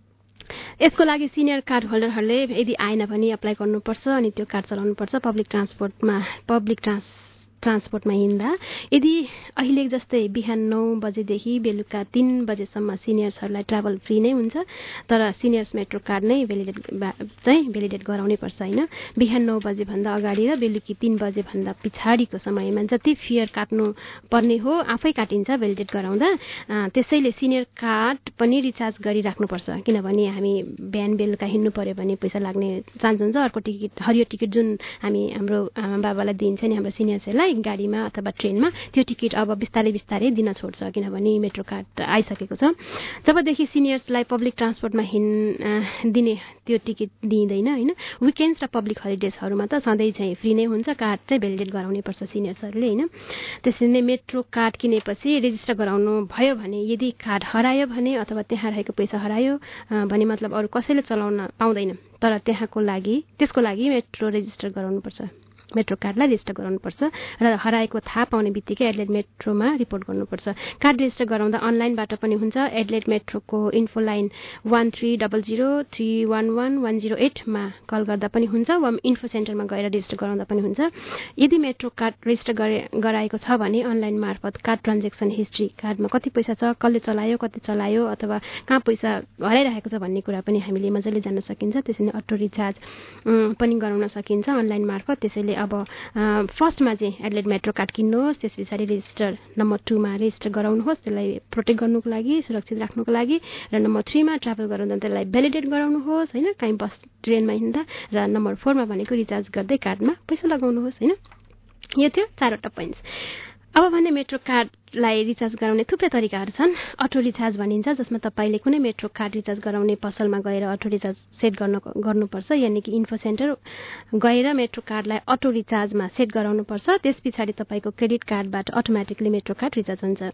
यसको लागि सिनियर कार्ड होल्डरहरूले यदि आएन भने अप्लाई गर्नुपर्छ अनि त्यो कार्ड चलाउनुपर्छ। पब्लिक ट्रान्सपोर्टमा पब्लिक ट्रान्स ट्रान्सपोर्टमा हिँड्दा यदि अहिले जस्तै बिहान नौ बजेदेखि बेलुका तीन बजेसम्म सिनियर्सहरूलाई ट्राभल फ्री नै हुन्छ, तर सिनियर्स मेट्रो कार्ड नै भ्यालिडेट चाहिँ भ्यालिडेट गराउनै पर्छ हैन। बिहान नौ बजेभन्दा अगाडि र बेलुकी तीन बजेभन्दा पछाडिको समयमा जति फेयर काट्नु पर्ने हो आफै काटिन्छ भ्यालिडेट गराउँदा। त्यसैले सिनियर कार्ड पनि रिचार्ज गरिराख्नुपर्छ, किनभने हामी बिहान बेलुका हिँड्नु पर्यो भने पैसा लाग्ने चान्स हुन्छ। अर्को टिकट हरियो टिकट जुन हामी हाम्रो बाबालाई दिन्छ नि हाम्रो सिनियर्सहरूलाई गाडीमा अथवा ट्रेनमा, त्यो टिकट अब बिस्तारै बिस्तारै दिन छोड्छ किनभने मेट्रो कार्ड आइसकेको छ। जबदेखि सिनियर्सलाई पब्लिक ट्रान्सपोर्टमा हिँड दिने त्यो टिकट दिइँदैन हैन। विकेन्ड्स र पब्लिक हलिडेजहरूमा त सधैँ चाहिँ फ्री नै हुन्छ, कार्ड चाहिँ भ्यालिडेट गराउनै पर्छ सिनियर्सहरूले हैन। त्यसरी नै मेट्रो कार्ड किनेपछि रेजिस्टर गराउनु भयो भने यदि कार्ड हरायो भने अथवा त्यहाँ रहेको पैसा हरायो भने मतलब अरू कसैले चलाउन पाउँदैन, तर त्यहाँको लागि त्यसको लागि मेट्रो रेजिस्टर गराउनुपर्छ, मेट्रो कार्डलाई रेजिस्टर गराउनुपर्छ र हराएको थाहा पाउने बित्तिकै एडलेट मेट्रोमा रिपोर्ट गर्नुपर्छ। कार्ड रेजिस्टर गराउँदा अनलाइनबाट पनि हुन्छ। एडलेट मेट्रोको info line one three double zero three one one one zero एटमा कल गर्दा पनि हुन्छ वा इन्फो सेन्टरमा गएर रेजिस्टर गराउँदा पनि हुन्छ। यदि मेट्रो कार्ड रेजिस्टर गरे गराएको छ भने अनलाइन मार्फत कार्ड ट्रान्जेक्सन हिस्ट्री, कार्डमा कति पैसा छ, कसले चलायो, कति चलायो अथवा कहाँ पैसा हराइरहेको छ भन्ने कुरा पनि हामीले मजाले जान्न सकिन्छ। त्यसैले अटो रिचार्ज पनि गराउन सकिन्छ अनलाइन मार्फत। त्यसैले अब फर्स्टमा चाहिँ एडलेट मेट्रो कार्ड किन्नुहोस्, त्यस पछाडि रेजिस्टर नम्बर टूमा रेजिस्टर गराउनुहोस् त्यसलाई प्रोटेक्ट गर्नुको लागि, सुरक्षित राख्नुको लागि, र नम्बर थ्रीमा ट्राभल गराउँदा त्यसलाई भ्यालिडेट गराउनुहोस् हैन, काहीँ बस ट्रेनमा हिँड्दा, र नम्बर फोरमा भनेको रिचार्ज गर्दै कार्डमा पैसा लगाउनुहोस् हैन। यो थियो चारवटा पोइन्ट्स। अब भने मेट्रो कार्डलाई रिचार्ज गराउने थुप्रै तरिकाहरू छन्। अटो रिचार्ज भनिन्छ, जसमा तपाईँले कुनै मेट्रो कार्ड रिचार्ज गराउने पसलमा गएर अटो रिचार्ज सेट गर्न गर्नुपर्छ, यानि कि इन्फो सेन्टर गएर मेट्रो कार्डलाई अटो रिचार्जमा सेट गराउनुपर्छ। त्यस पछाडि तपाईँको क्रेडिट कार्डबाट अटोमेटिकली मेट्रो कार्ड रिचार्ज हुन्छ।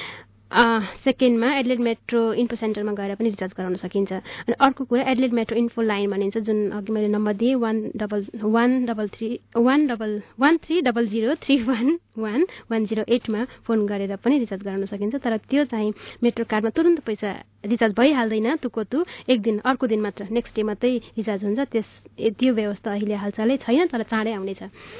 सेकेन्डमा एडलेट मेट्रो इन्फो सेन्टरमा गएर पनि रिचार्ज गराउन सकिन्छ। अनि अर्को कुरा एडलेट मेट्रो इन्फो लाइन भनिन्छ, जुन अघि मैले नम्बर दिएँ one double one double three one double one three double zero three one one one zero एटमा फोन गरेर पनि रिचार्ज गराउन सकिन्छ। तर त्यो चाहिँ मेट्रो कार्डमा तुरन्त पैसा रिचार्ज भइहाल्दैन, तुको तु एक दिन अर्को दिन मात्र नेक्स्ट डे मात्रै रिचार्ज हुन्छ। त्यस त्यो व्यवस्था अहिले हालचालै छैन, तर चाँडै आउनेछ।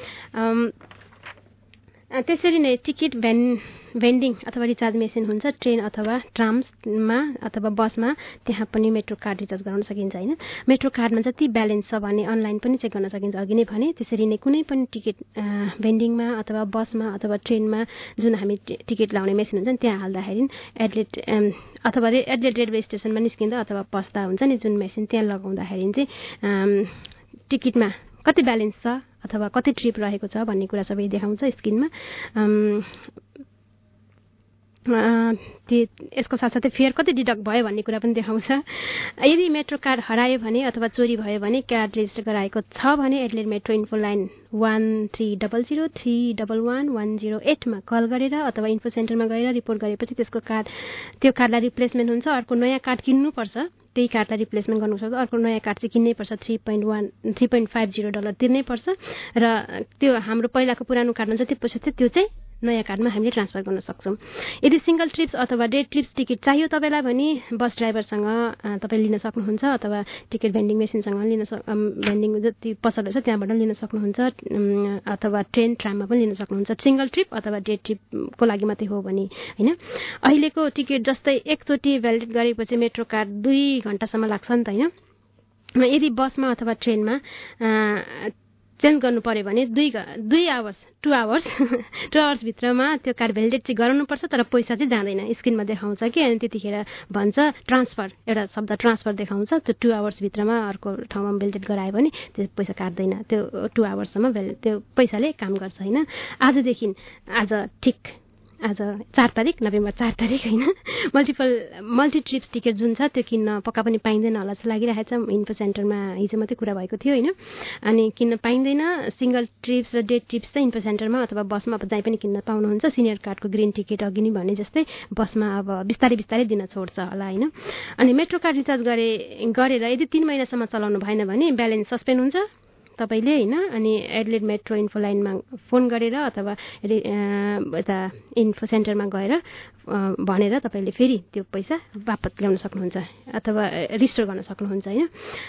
त्यसरी नै टिकट भेन भेन्डिङ अथवा रिचार्ज मेसिन हुन्छ ट्रेन अथवा ट्राम्समा अथवा बसमा, त्यहाँ पनि मेट्रो कार्ड रिचार्ज गराउन सकिन्छ हैन। मेट्रो कार्डमा जति ब्यालेन्स छ भने अनलाइन पनि चेक गर्न सकिन्छ, अघि नै भने। त्यसरी नै कुनै पनि टिकट भेन्डिङमा अथवा बसमा अथवा ट्रेनमा जुन हामी टिकट लाउने मेसिन हुन्छ नि त्यहाँ हाल्दाखेरि एडलेट अथवा एडलेट रेलवे स्टेसनमा निस्किँदा अथवा पस्दा हुन्छ नि जुन मेसिन, त्यहाँ लगाउँदाखेरि चाहिँ टिकटमा कति ब्यालेन्स छ अथवा कति ट्रिप रहेको छ भन्ने कुरा सबै देखाउँछ स्क्रिनमा। यसको साथसाथै फेयर कति डिडक्ट भयो भन्ने कुरा पनि देखाउँछ। यदि मेट्रो कार्ड हरायो भने अथवा चोरी भयो भने कार्ड रेजिस्टर गराएको छ भने Adelaide metro info line one three double zero three double one one zero एटमा कल गरेर अथवा इन्फो सेन्टरमा गएर रिपोर्ट गरेपछि त्यसको कार्ड त्यो कार्डलाई रिप्लेसमेन्ट हुन्छ। अर्को नयाँ कार्ड किन्नुपर्छ, त्यही कार्डलाई रिप्लेसमेन्ट गर्नु सक्छ। अर्को नयाँ कार्ड चाहिँ किन्नै पर्छ, three point one three point five zero dollar तिर्नै पर्छ। र त्यो हाम्रो पहिलाको पुरानो कार्डमा जति पैसा थियो त्यो चाहिँ नयाँ कार्डमा हामीले ट्रान्सफर गर्न सक्छौँ। यदि सिंगल ट्रिप्स अथवा डे ट्रिप्स टिकट चाहियो तपाईँलाई भने बस ड्राइभरसँग तपाईँ लिन सक्नुहुन्छ अथवा टिकट भेन्डिङ मेसिनसँग लिन सक भेन्डिङ जति पसलहरू छ त्यहाँबाट लिन सक्नुहुन्छ अथवा ट्रेन ट्राममा पनि लिन सक्नुहुन्छ, सिंगल ट्रिप अथवा डे ट्रिपको लागि मात्रै हो भने हैन। अहिलेको टिकट जस्तै एकचोटि भ्यालिडेट गरेपछि मेट्रो कार्ड दुई घन्टासम्म लाग्छ नि त हैन। यदि बसमा अथवा ट्रेनमा चेन्ज गर्नु पर्यो भने दुई दुई आवर्स टु आवर्स टु आवर्सभित्रमा त्यो कार्ड भ्यालिडेट चाहिँ गराउनुपर्छ, तर पैसा चाहिँ जाँदैन। स्क्रिनमा देखाउँछ कि अनि त्यतिखेर भन्छ ट्रान्सफर, एउटा शब्द ट्रान्सफर देखाउँछ। त्यो टु आवर्सभित्रमा अर्को ठाउँमा भ्यालिडेट गरायो भने त्यो पैसा काट्दैन, त्यो टु आवर्ससम्म भ्यालि त्यो पैसाले काम गर्छ होइन। आजदेखि आज ठिक आज चार तारिक नोभेम्बर चार तारिक होइन, मल्टिपल मल्टी ट्रिप्स टिकट जुन छ त्यो किन्न पक्का पनि पाइँदैन होला जस्तो लागिरहेको छ। इन्फो सेन्टरमा हिजो मात्रै कुरा भएको थियो होइन, अनि किन्न पाइँदैन। सिङ्गल ट्रिप्स र डे ट्रिप्स चाहिँ इन्फो सेन्टरमा अथवा बसमा जहीँ पनि किन्न पाउनुहुन्छ। सिनियर कार्डको ग्रिन टिकट अघि नै भने जस्तै बसमा अब बिस्तारै बिस्तारै दिन छोड्छ होला होइन। अनि मेट्रो कार्ड रिचार्ज गरे गरेर यदि तिन महिनासम्म चलाउनु भएन भने ब्यालेन्स सस्पेन्ड हुन्छ तपाईँले होइन। अनि एडलेड मेट्रो इन्फो लाइनमा फोन गरेर अथवा यता इन्फो सेन्टरमा गएर भनेर तपाईँले फेरि त्यो पैसा वापस ल्याउन सक्नुहुन्छ अथवा रिस्टोर गर्न सक्नुहुन्छ होइन।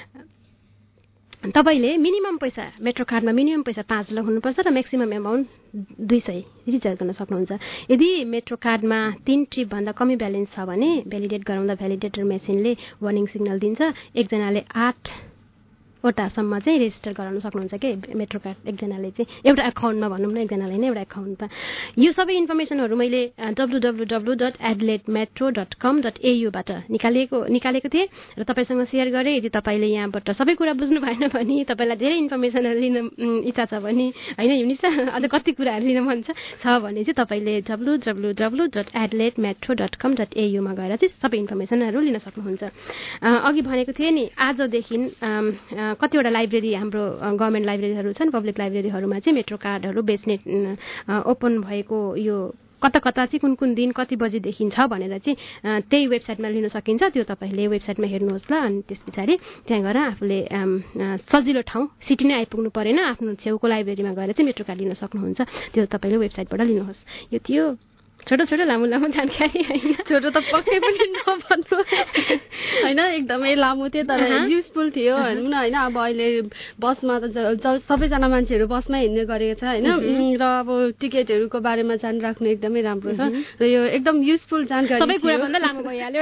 तपाईँले मिनिमम पैसा मेट्रो कार्डमा मिनिमम पैसा पाँच लाख हुनुपर्छ र म्याक्सिमम एमाउन्ट दुई सय रिचार्ज गर्न सक्नुहुन्छ। यदि मेट्रो कार्डमा तिन ट्रिपभन्दा कमी ब्यालेन्स छ भने भ्यालिडेट गराउँदा भ्यालिडेटर मेसिनले वार्निङ सिग्नल दिन्छ। एकजनाले आठ वटासम्म चाहिँ रेजिस्टर गराउन सक्नुहुन्छ कि मेट्रो कार्ड एकजनाले चाहिँ एउटा एकाउन्टमा भनौँ न, एकजनाले नै एउटा एकाउन्टमा। यो सबै इन्फर्मेसनहरू मैले W W W dot Adelaide metro dot com dot एयुबाट निकालेको निकालेको थिएँ र तपाईँसँग सेयर गरेँ। यदि तपाईँले यहाँबाट सबै कुरा बुझ्नु भएन भने, तपाईँलाई धेरै इन्फर्मेसनहरू लिन इच्छा छ भने होइन युनिसा अझ कति कुराहरू लिन मन छ भने चाहिँ तपाईँले W W W dot Adelaide metro dot com dot एयुमा गएर चाहिँ सबै इन्फर्मेसनहरू लिन सक्नुहुन्छ। अघि भनेको थिएँ नि आजदेखि कतिवटा लाइब्रेरी हाम्रो गभर्मेन्ट लाइब्रेरीहरू छन्, पब्लिक लाइब्रेरीहरूमा चाहिँ मेट्रो कार्डहरू बेच्ने ओपन भएको यो कता कता चाहिँ कुन कुन दिन कति बजीदेखि छ भनेर चाहिँ त्यही वेबसाइटमा लिन सकिन्छ। त्यो तपाईँले वेबसाइटमा हेर्नुहोस् ल। अनि त्यस पछाडि त्यहाँ गएर आफूले सजिलो ठाउँ सिटी नै आइपुग्नु परेन, आफ्नो छेउको लाइब्रेरीमा गएर चाहिँ मेट्रो कार्ड लिन सक्नुहुन्छ। त्यो तपाईँले वेबसाइटबाट लिनुहोस्। यो थियो छोटो छोटो लामो लामो जानकारी होइन, छोटो त पक्कै पनि नभन्नु होइन, एकदमै लामो थियो तर युजफुल थियो भनौँ न होइन। अब अहिले बसमा त सबैजना मान्छेहरू बसमै हिँड्ने गरेको छ होइन, र अब टिकटहरूको बारेमा जान राख्नु एकदमै राम्रो छ र यो एकदम युजफुल जानकारी। सबै कुरा भन्दा लामो भइहाल्यो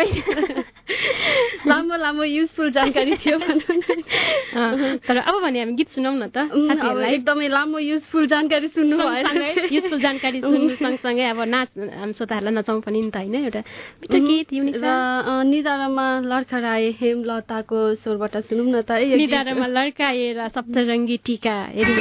लामो लामो युजफुल जानकारी थियो भनौँ न। तर अब भने हामी गीत सुनौँ न त। अब एकदमै लामो युजफुल जानकारी सुन्नु भयो, युजफुल जानकारी सुन्नु सँगसँगै अब नाच हामी श्रोताहरूलाई नचाउँ पनि नि त होइन। एउटा मिठो गीत युनिक र निधारमा लड्खडाए हेमलताको स्वरबाट सुनौँ न त। निधारमा लड्काएर सप्तरङ्गी टीका हेरि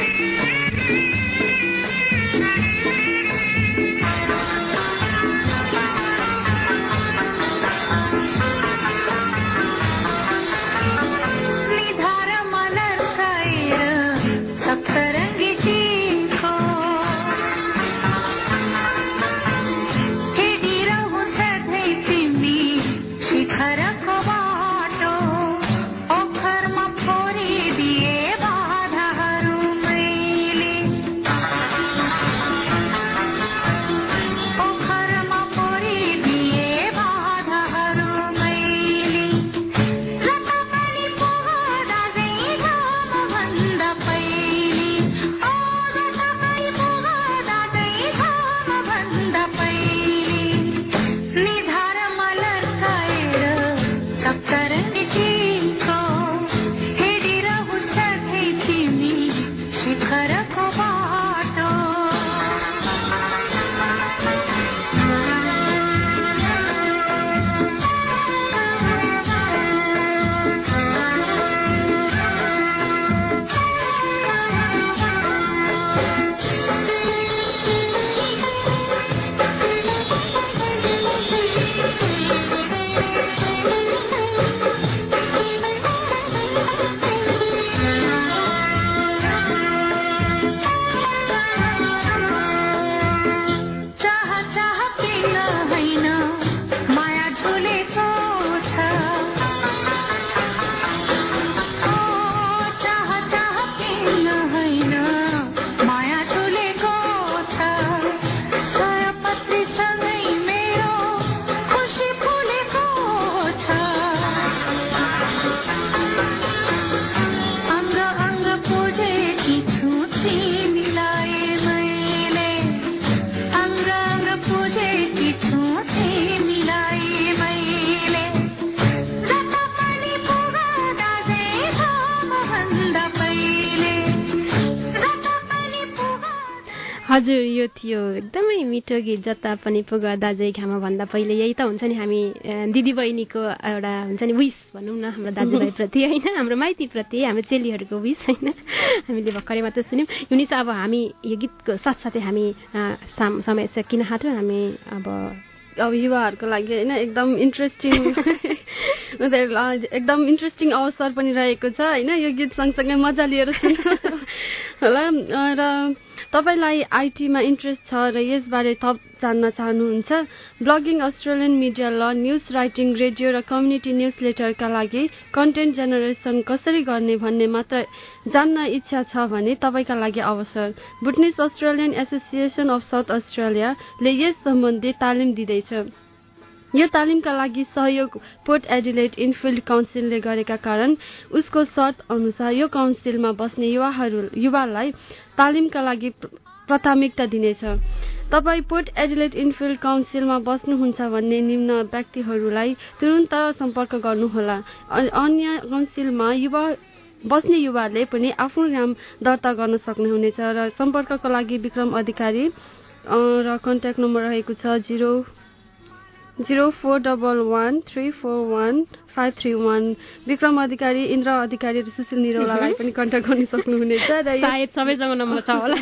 हजुर यो थियो एकदमै मिठो गीत जता पनि पुग दाजै घाम भन्दा पहिले यही त हुन्छ नि हामी दिदी बहिनीको एउटा हुन्छ नि विश भनौँ न हाम्रो दाजुभाइप्रति होइन हाम्रो माइतीप्रति हाम्रो चेलीहरूको विश होइन हामीले भर्खरै मात्र सुन्यौँ युनिस अब हामी यो गीतको साथसाथै हामी समय सकिन हाल्यो हामी अब अब युवाहरूको लागि होइन एकदम इन्ट्रेस्टिङ उनीहरूलाई एकदम इन्ट्रेस्टिङ अवसर पनि रहेको छ होइन यो गीत सँगसँगै मजा लिएर सुन्नु होला र तपाईँलाई आइटीमा इन्ट्रेस्ट छ र यसबारे थप जान्न चाहनुहुन्छ ब्लगिङ अस्ट्रेलियन मिडिया ल न्युज राइटिङ रेडियो र कम्युनिटी न्युज लेटरका लागि कन्टेन्ट जेनेरेसन कसरी गर्ने भन्ने मात्र जान्न इच्छा छ भने तपाईँका लागि अवसर Bhutanese Australian association of south अस्ट्रेलियाले यस सम्बन्धी तालिम दिँदैछ यो तालिमका लागि सहयोग पोर्ट एडिलेड इनफिल्ड काउन्सिलले गरेका कारण उसको शर्त अनुसार यो काउन्सिलमा बस्ने युवाहरू युवालाई तालिमका लागि प्राथमिकता दिनेछ तपाईँ पोर्ट एडिलेड इनफिल्ड काउन्सिलमा बस्नुहुन्छ भन्ने निम्न व्यक्तिहरूलाई तुरुन्त सम्पर्क गर्नुहोला अन्य काउन्सिलमा युवा बस्ने युवाले पनि आफ्नो नाम दर्ता गर्न सक्नुहुनेछ र सम्पर्कको लागि विक्रम अधिकारी र कन्ट्याक्ट नम्बर रहेको छ zero zero four double one three four one five three one Vikram Adhikari Indra Adhikari र सुशील निरौलालाई पनि कन्ट्याक्ट गर्न सक्नुहुनेछ र सायद सबैसँग नम्बर छ होला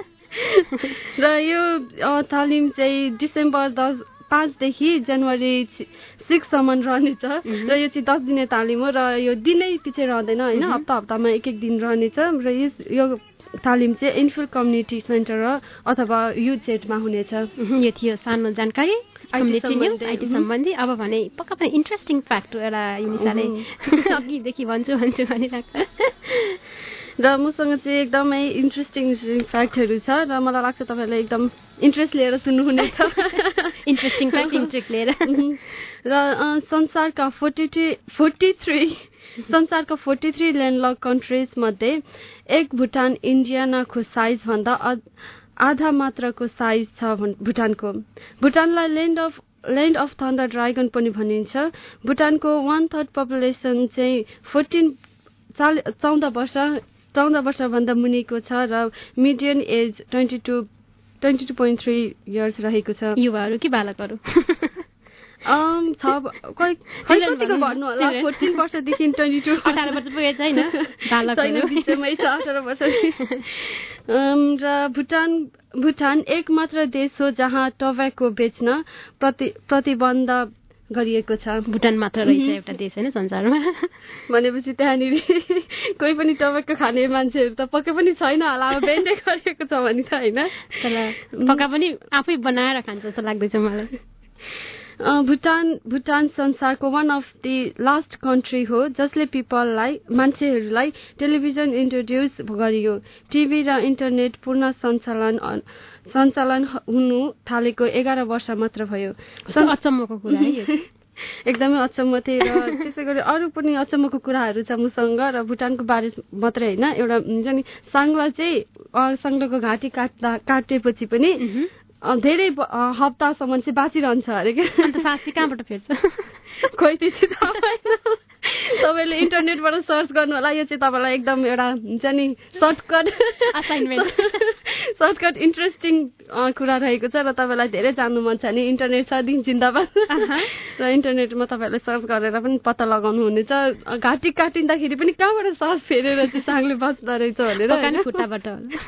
र यो तालिम चाहिँ डिसेम्बर दस पाँचदेखि जनवरी सिक्ससम्म रहनेछ र यो चाहिँ दस दिने तालिम हो र यो दिनै पछि रहँदैन होइन हप्ता हप्तामा एक एक दिन रहनेछ र यो तालिम चाहिँ इनफिल्ड कम्युनिटी सेन्टर र अथवा युथ सेटमा हुनेछ यो थियो सानो जानकारी कम्युनिटी न्युज आइटी सम्बन्धी अब भने पक्का पनि इन्ट्रेस्टिङ फ्याक्ट एउटा युनिसाले अघिदेखि भन्छु भन्छु भनिरहेको र मसँग चाहिँ एकदमै इन्ट्रेस्टिङ फ्याक्टहरू छ र मलाई लाग्छ तपाईँहरूले एकदम इन्ट्रेस्ट लिएर सुन्नुहुनेछ इन्ट्रेस्टिङ फ्याक्ट इन्ट्रेस्ट लिएर र संसारका फोर्टी थ्री फोर्टी थ्री संसारका फोर्टी थ्री ल्यान्डलक कन्ट्रिज मध्ये एक भुटान इन्डियानाको साइज भन्दा आधा मात्रको साइज छ भुटानको भुटानलाई land of land of thunder dragon पनि भनिन्छ भुटानको वान थर्ड पपुलेसन चाहिँ फोर्टिन चाल चौध वर्ष चौध वर्षभन्दा मुनिको छ र median age twenty two twenty two point three years रहेको छ युवाहरू कि बालकहरू छ कतिको भन्नु होला फोर्टिन वर्षदेखि ट्वेन्टी टू अठार वर्ष पुगेको छैन छैन बिचमै छ अठार वर्ष र भुटान भुटान एक मात्र देश हो जहाँ टोबेको बेच्न प्रति प्रतिबन्ध गरिएको छ भुटान मात्र रहेछ एउटा देश होइन संसारमा भनेपछि त्यहाँनिर कोही पनि टोबेको खाने मान्छेहरू त पक्कै पनि छैन होला अब बेन्डै गरिएको छ भने त होइन पक्का पनि आफै बनाएर खान्छ जस्तो लाग्दैछ मलाई भुटान भुटान संसारको one of the last country हो जसले पिपललाई मान्छेहरूलाई टेलिभिजन इन्ट्रोड्युस गरियो टिभी र इन्टरनेट पूर्ण सञ्चालन सञ्चालन हुनु थालेको एघार वर्ष मात्र भयो अचम्मको कुरा है एकदमै अचम्म थिए र त्यसै गरी अरू पनि अचम्मको कुराहरू छ मसँग र भुटानको बारे मात्रै होइन एउटा हुन्छ नि साङ्ला चाहिँ साङ्लाको घाँटी काट्दा काटेपछि पनि धेरै हप्तासम्म चाहिँ बाँचिरहन्छ अरे क्या अन्त साँच्ची कहाँबाट फेर्छ खोइ त्यो चाहिँ तपाईँले इन्टरनेटबाट सर्च गर्नु होला यो चाहिँ तपाईँलाई एकदम एउटा हुन्छ नि सर्टकट असाइनमेन्ट सर्टकट इन्ट्रेस्टिङ कुरा रहेको छ र तपाईँलाई धेरै जान्नु मन छ नि इन्टरनेट छ दिन जिन्दाबाद र इन्टरनेटमा तपाईँहरूले सर्च गरेर पनि पत्ता लगाउनु हुनेछ घाँटी काटिँदाखेरि पनि कहाँबाट सर्च फेरेर चाहिँ साङ्ले बाँच्दो रहेछ भनेर खुट्टाबाट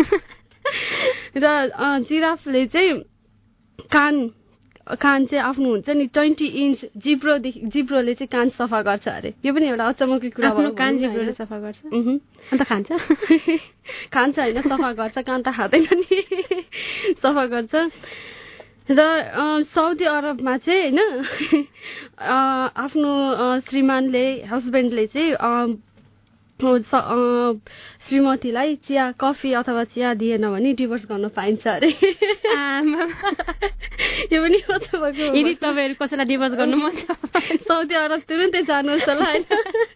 र जिराफले चाहिँ कान कान चाहिँ आफ्नो हुन्छ नि ट्वेन्टी इन्च जिब्रोदेखि जिब्रोले चाहिँ कान सफा गर्छ अरे यो पनि एउटा अचम्मको कुरा भयो कान जिब्रोले सफा गर्छ अन्त खान्छ खान्छ होइन सफा गर्छ कान त खाँदैन नि सफा गर्छ र साउदी अरबमा चाहिँ होइन आफ्नो श्रीमानले हस्बेन्डले चाहिँ श्रीमतीलाई चिया कफी अथवा चिया दिएन भने डिभोर्स गर्न पाइन्छ अरे यो पनि यदि तपाईँहरू कसैलाई डिभोर्स गर्नु मन छ साउदी अरब तुरुन्तै जानुहोस् होला होइन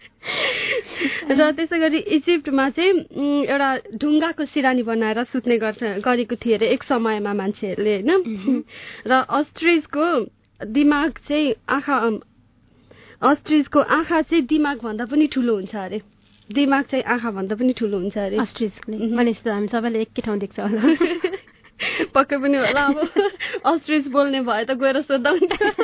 र त्यसै गरी इजिप्टमा चाहिँ एउटा ढुङ्गाको सिरानी बनाएर सुत्ने गर्छ गरेको थिए अरे एक समयमा मान्छेहरूले होइन र अस्ट्रिजको दिमाग चाहिँ आँखा अस्ट्रिजको आँखा चाहिँ दिमाग भन्दा पनि ठुलो हुन्छ अरे दिमाग चाहिँ आँखा भन्दा पनि ठुलो हुन्छ अरे अस्ट्रिजले भनेपछि त हामी सबैले एकै ठाउँ देख्छ होला पक्कै पनि होला अब अस्ट्रिच बोल्ने भए त गएर सोधौँ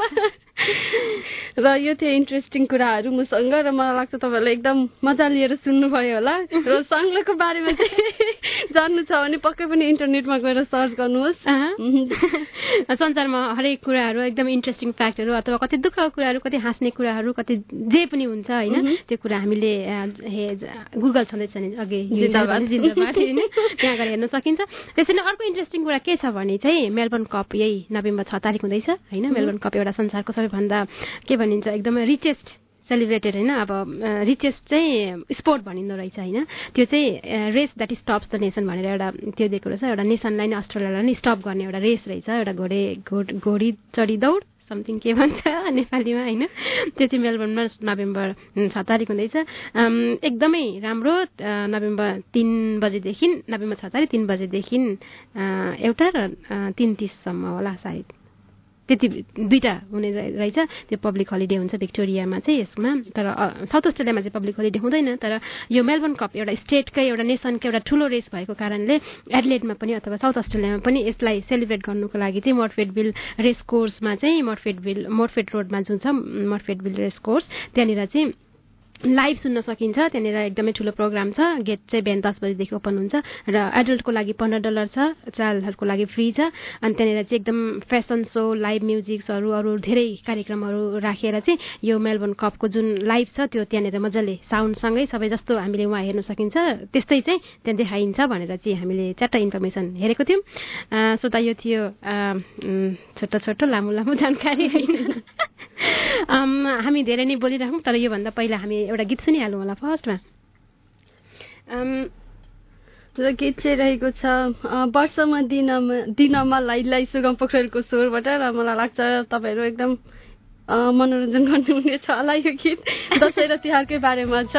र यो थियो इन्ट्रेस्टिङ कुराहरू मसँग र मलाई लाग्छ तपाईँहरूले एकदम मजा लिएर सुन्नुभयो होला र सङ्ग्लोको बारेमा चाहिँ जान्नु छ भने पक्कै पनि इन्टरनेटमा गएर सर्च गर्नुहोस् संसारमा हरेक कुराहरू एकदम इन्ट्रेस्टिङ फ्याक्टहरू अथवा कति दुःखको कुराहरू कति हाँस्ने कुराहरू कति जे पनि हुन्छ होइन त्यो कुरा हामीले गुगल छँदैछ नि अघि जिन्दाबाद जिन्दाबाद त्यहाँ गएर हेर्न सकिन्छ। त्यसैले अर्को इन्ट्रेस्टिङ कुरा के छ भने चाहिँ मेलबर्न कप यही नोभेम्बर छ तारिक हुँदैछ होइन। मेलबर्न कप एउटा संसारको सबैभन्दा के भनिन्छ एकदमै रिचेस्ट सेलिब्रेटेड होइन अब रिचेस्ट चाहिँ स्पोर्ट भनिँदो रहेछ होइन। त्यो चाहिँ race that stops the nation भनेर एउटा त्यो दिएको रहेछ एउटा नेसनलाई नै अस्ट्रेलियालाई नै स्टप गर्ने एउटा रेस रहेछ एउटा घोडे घोडी चढी दौड समथिङ के भन्छ नेपालीमा होइन। त्यो चाहिँ मेलबर्नमा नोभेम्बर छ तारिक हुँदैछ एकदमै राम्रो नोभेम्बर तिन बजेदेखि नोभेम्बर छ तारिक तिन बजेदेखि एउटा र तिन तिससम्म होला सायद त्यति दुईवटा हुने रहेछ। त्यो पब्लिक हलिडे हुन्छ भिक्टोरियामा चाहिँ यसमा तर साउथ अस्ट्रेलियामा चाहिँ पब्लिक हलिडे हुँदैन। तर यो मेलबर्न कप एउटा स्टेटकै एउटा नेसनकै एउटा ठुलो रेस भएको कारणले एडलेडमा पनि अथवा साउथ अस्ट्रेलियामा पनि यसलाई सेलिब्रेट गर्नुको लागि चाहिँ मोर्फेटभिल रेस कोर्समा चाहिँ मोर्फेटभिल मोर्फेट रोडमा जुन छ मोर्फेटभिल रेस कोर्स त्यहाँनिर चाहिँ लाइभ सुन्न सकिन्छ। त्यहाँनिर एकदमै ठुलो प्रोग्राम छ। गेट चाहिँ बिहान दस बजीदेखि ओपन हुन्छ र एडल्टको लागि पन्ध्र डलर छ चाइल्डहरूको लागि फ्री छ। अनि त्यहाँनिर चाहिँ एकदम फेसन सो लाइभ म्युजिक्सहरू अरू धेरै कार्यक्रमहरू राखेर चाहिँ यो मेलबर्न कपको जुन लाइभ छ त्यो त्यहाँनिर मजाले साउन्डसँगै सबै जस्तो हामीले उहाँ हेर्न सकिन्छ त्यस्तै चाहिँ त्यहाँ देखाइन्छ भनेर चाहिँ हामीले च्याट्ट इन्फर्मेसन हेरेको थियौँ। सो त यो थियो छोटो छोटो लामो लामो जानकारी होइन। हामी धेरै नै बोलिराखौँ तर योभन्दा पहिला हामी एउटा गीत सुनिहालौँ होला फर्स्टमा। र गीत चाहिँ रहेको छ वर्षमा दिनमा दिनमा लाई लाई सुगम पोखरेलको स्वरबाट र मलाई लाग्छ तपाईँहरू एकदम मनोरञ्जन गर्नुहुनेछ होला। यो गीत दसैँ र तिहारकै बारेमा छ।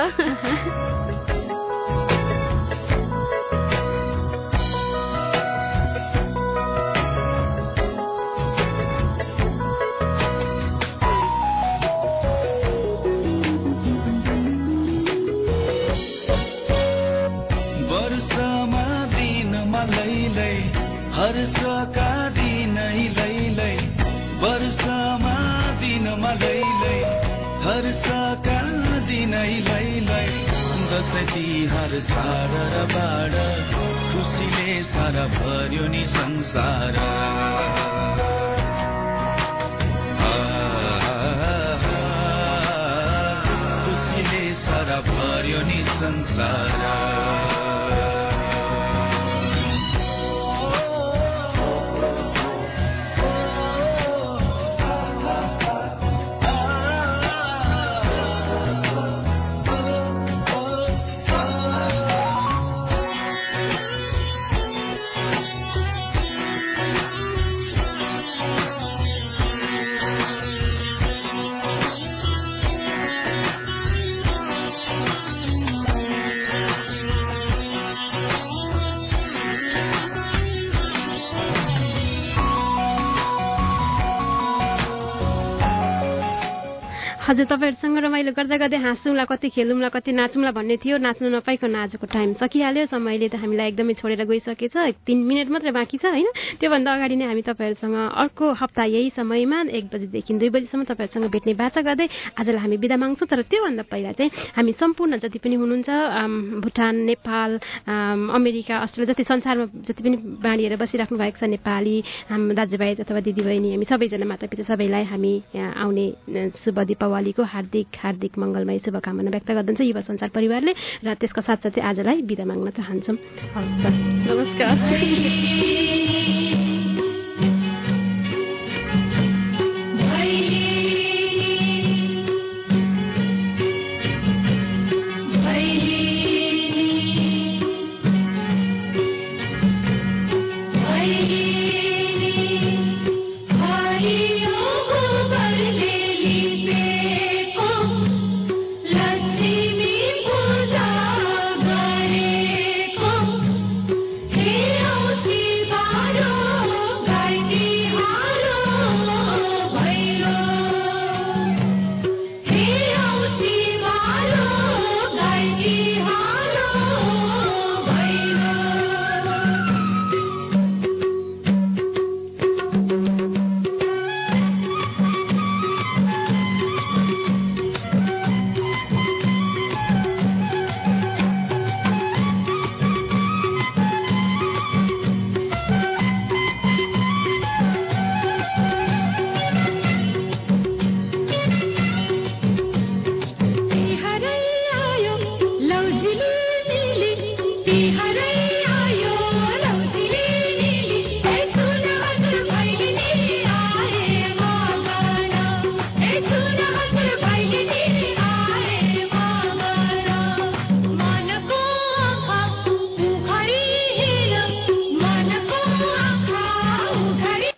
हर्षका दिनै लैलै वर्षमा दिनमा लैलै हर्षका दिनै लैलै दसैँ तिहार चाड र बाड खुसीले सारा भर्यो नि संसार। खुसीले सारा भर्यो नि संसार। हजुर तपाईँहरूसँग रमाइलो गर्दा गर्दै हाँसौँला कति खेलौँला कति नाचौँला भन्ने थियो। नाच्नु नपाइकन आजको टाइम सकिहाल्यो। समयले त हामीलाई एकदमै छोडेर गइसकेछ। तिन मिनट मात्रै बाँकी छ होइन। त्योभन्दा अगाडि नै हामी तपाईँहरूसँग अर्को हप्ता यही समयमा एक बजीदेखि दुई बजीसम्म तपाईँहरूसँग भेट्ने बाचा गर्दै आजलाई हामी बिदा माग्छौँ। तर त्योभन्दा पहिला चाहिँ हामी सम्पूर्ण जति पनि हुनुहुन्छ भुटान नेपाल अमेरिका अस्ट्रेलिया जति संसारमा जति पनि बाँडिएर बसिराख्नु भएको छ नेपाली हाम्रो दाजुभाइ अथवा दिदीबहिनी हामी सबैजना मातापिता सबैलाई हामी आउने शुभ दीपावलीको हार्दिक हार्दिक मङ्गलमय शुभकामना व्यक्त गर्दछ युवा संसार परिवारले र त्यसको साथसाथै आजलाई बिदा माग्न चाहन्छौँ। नमस्कार।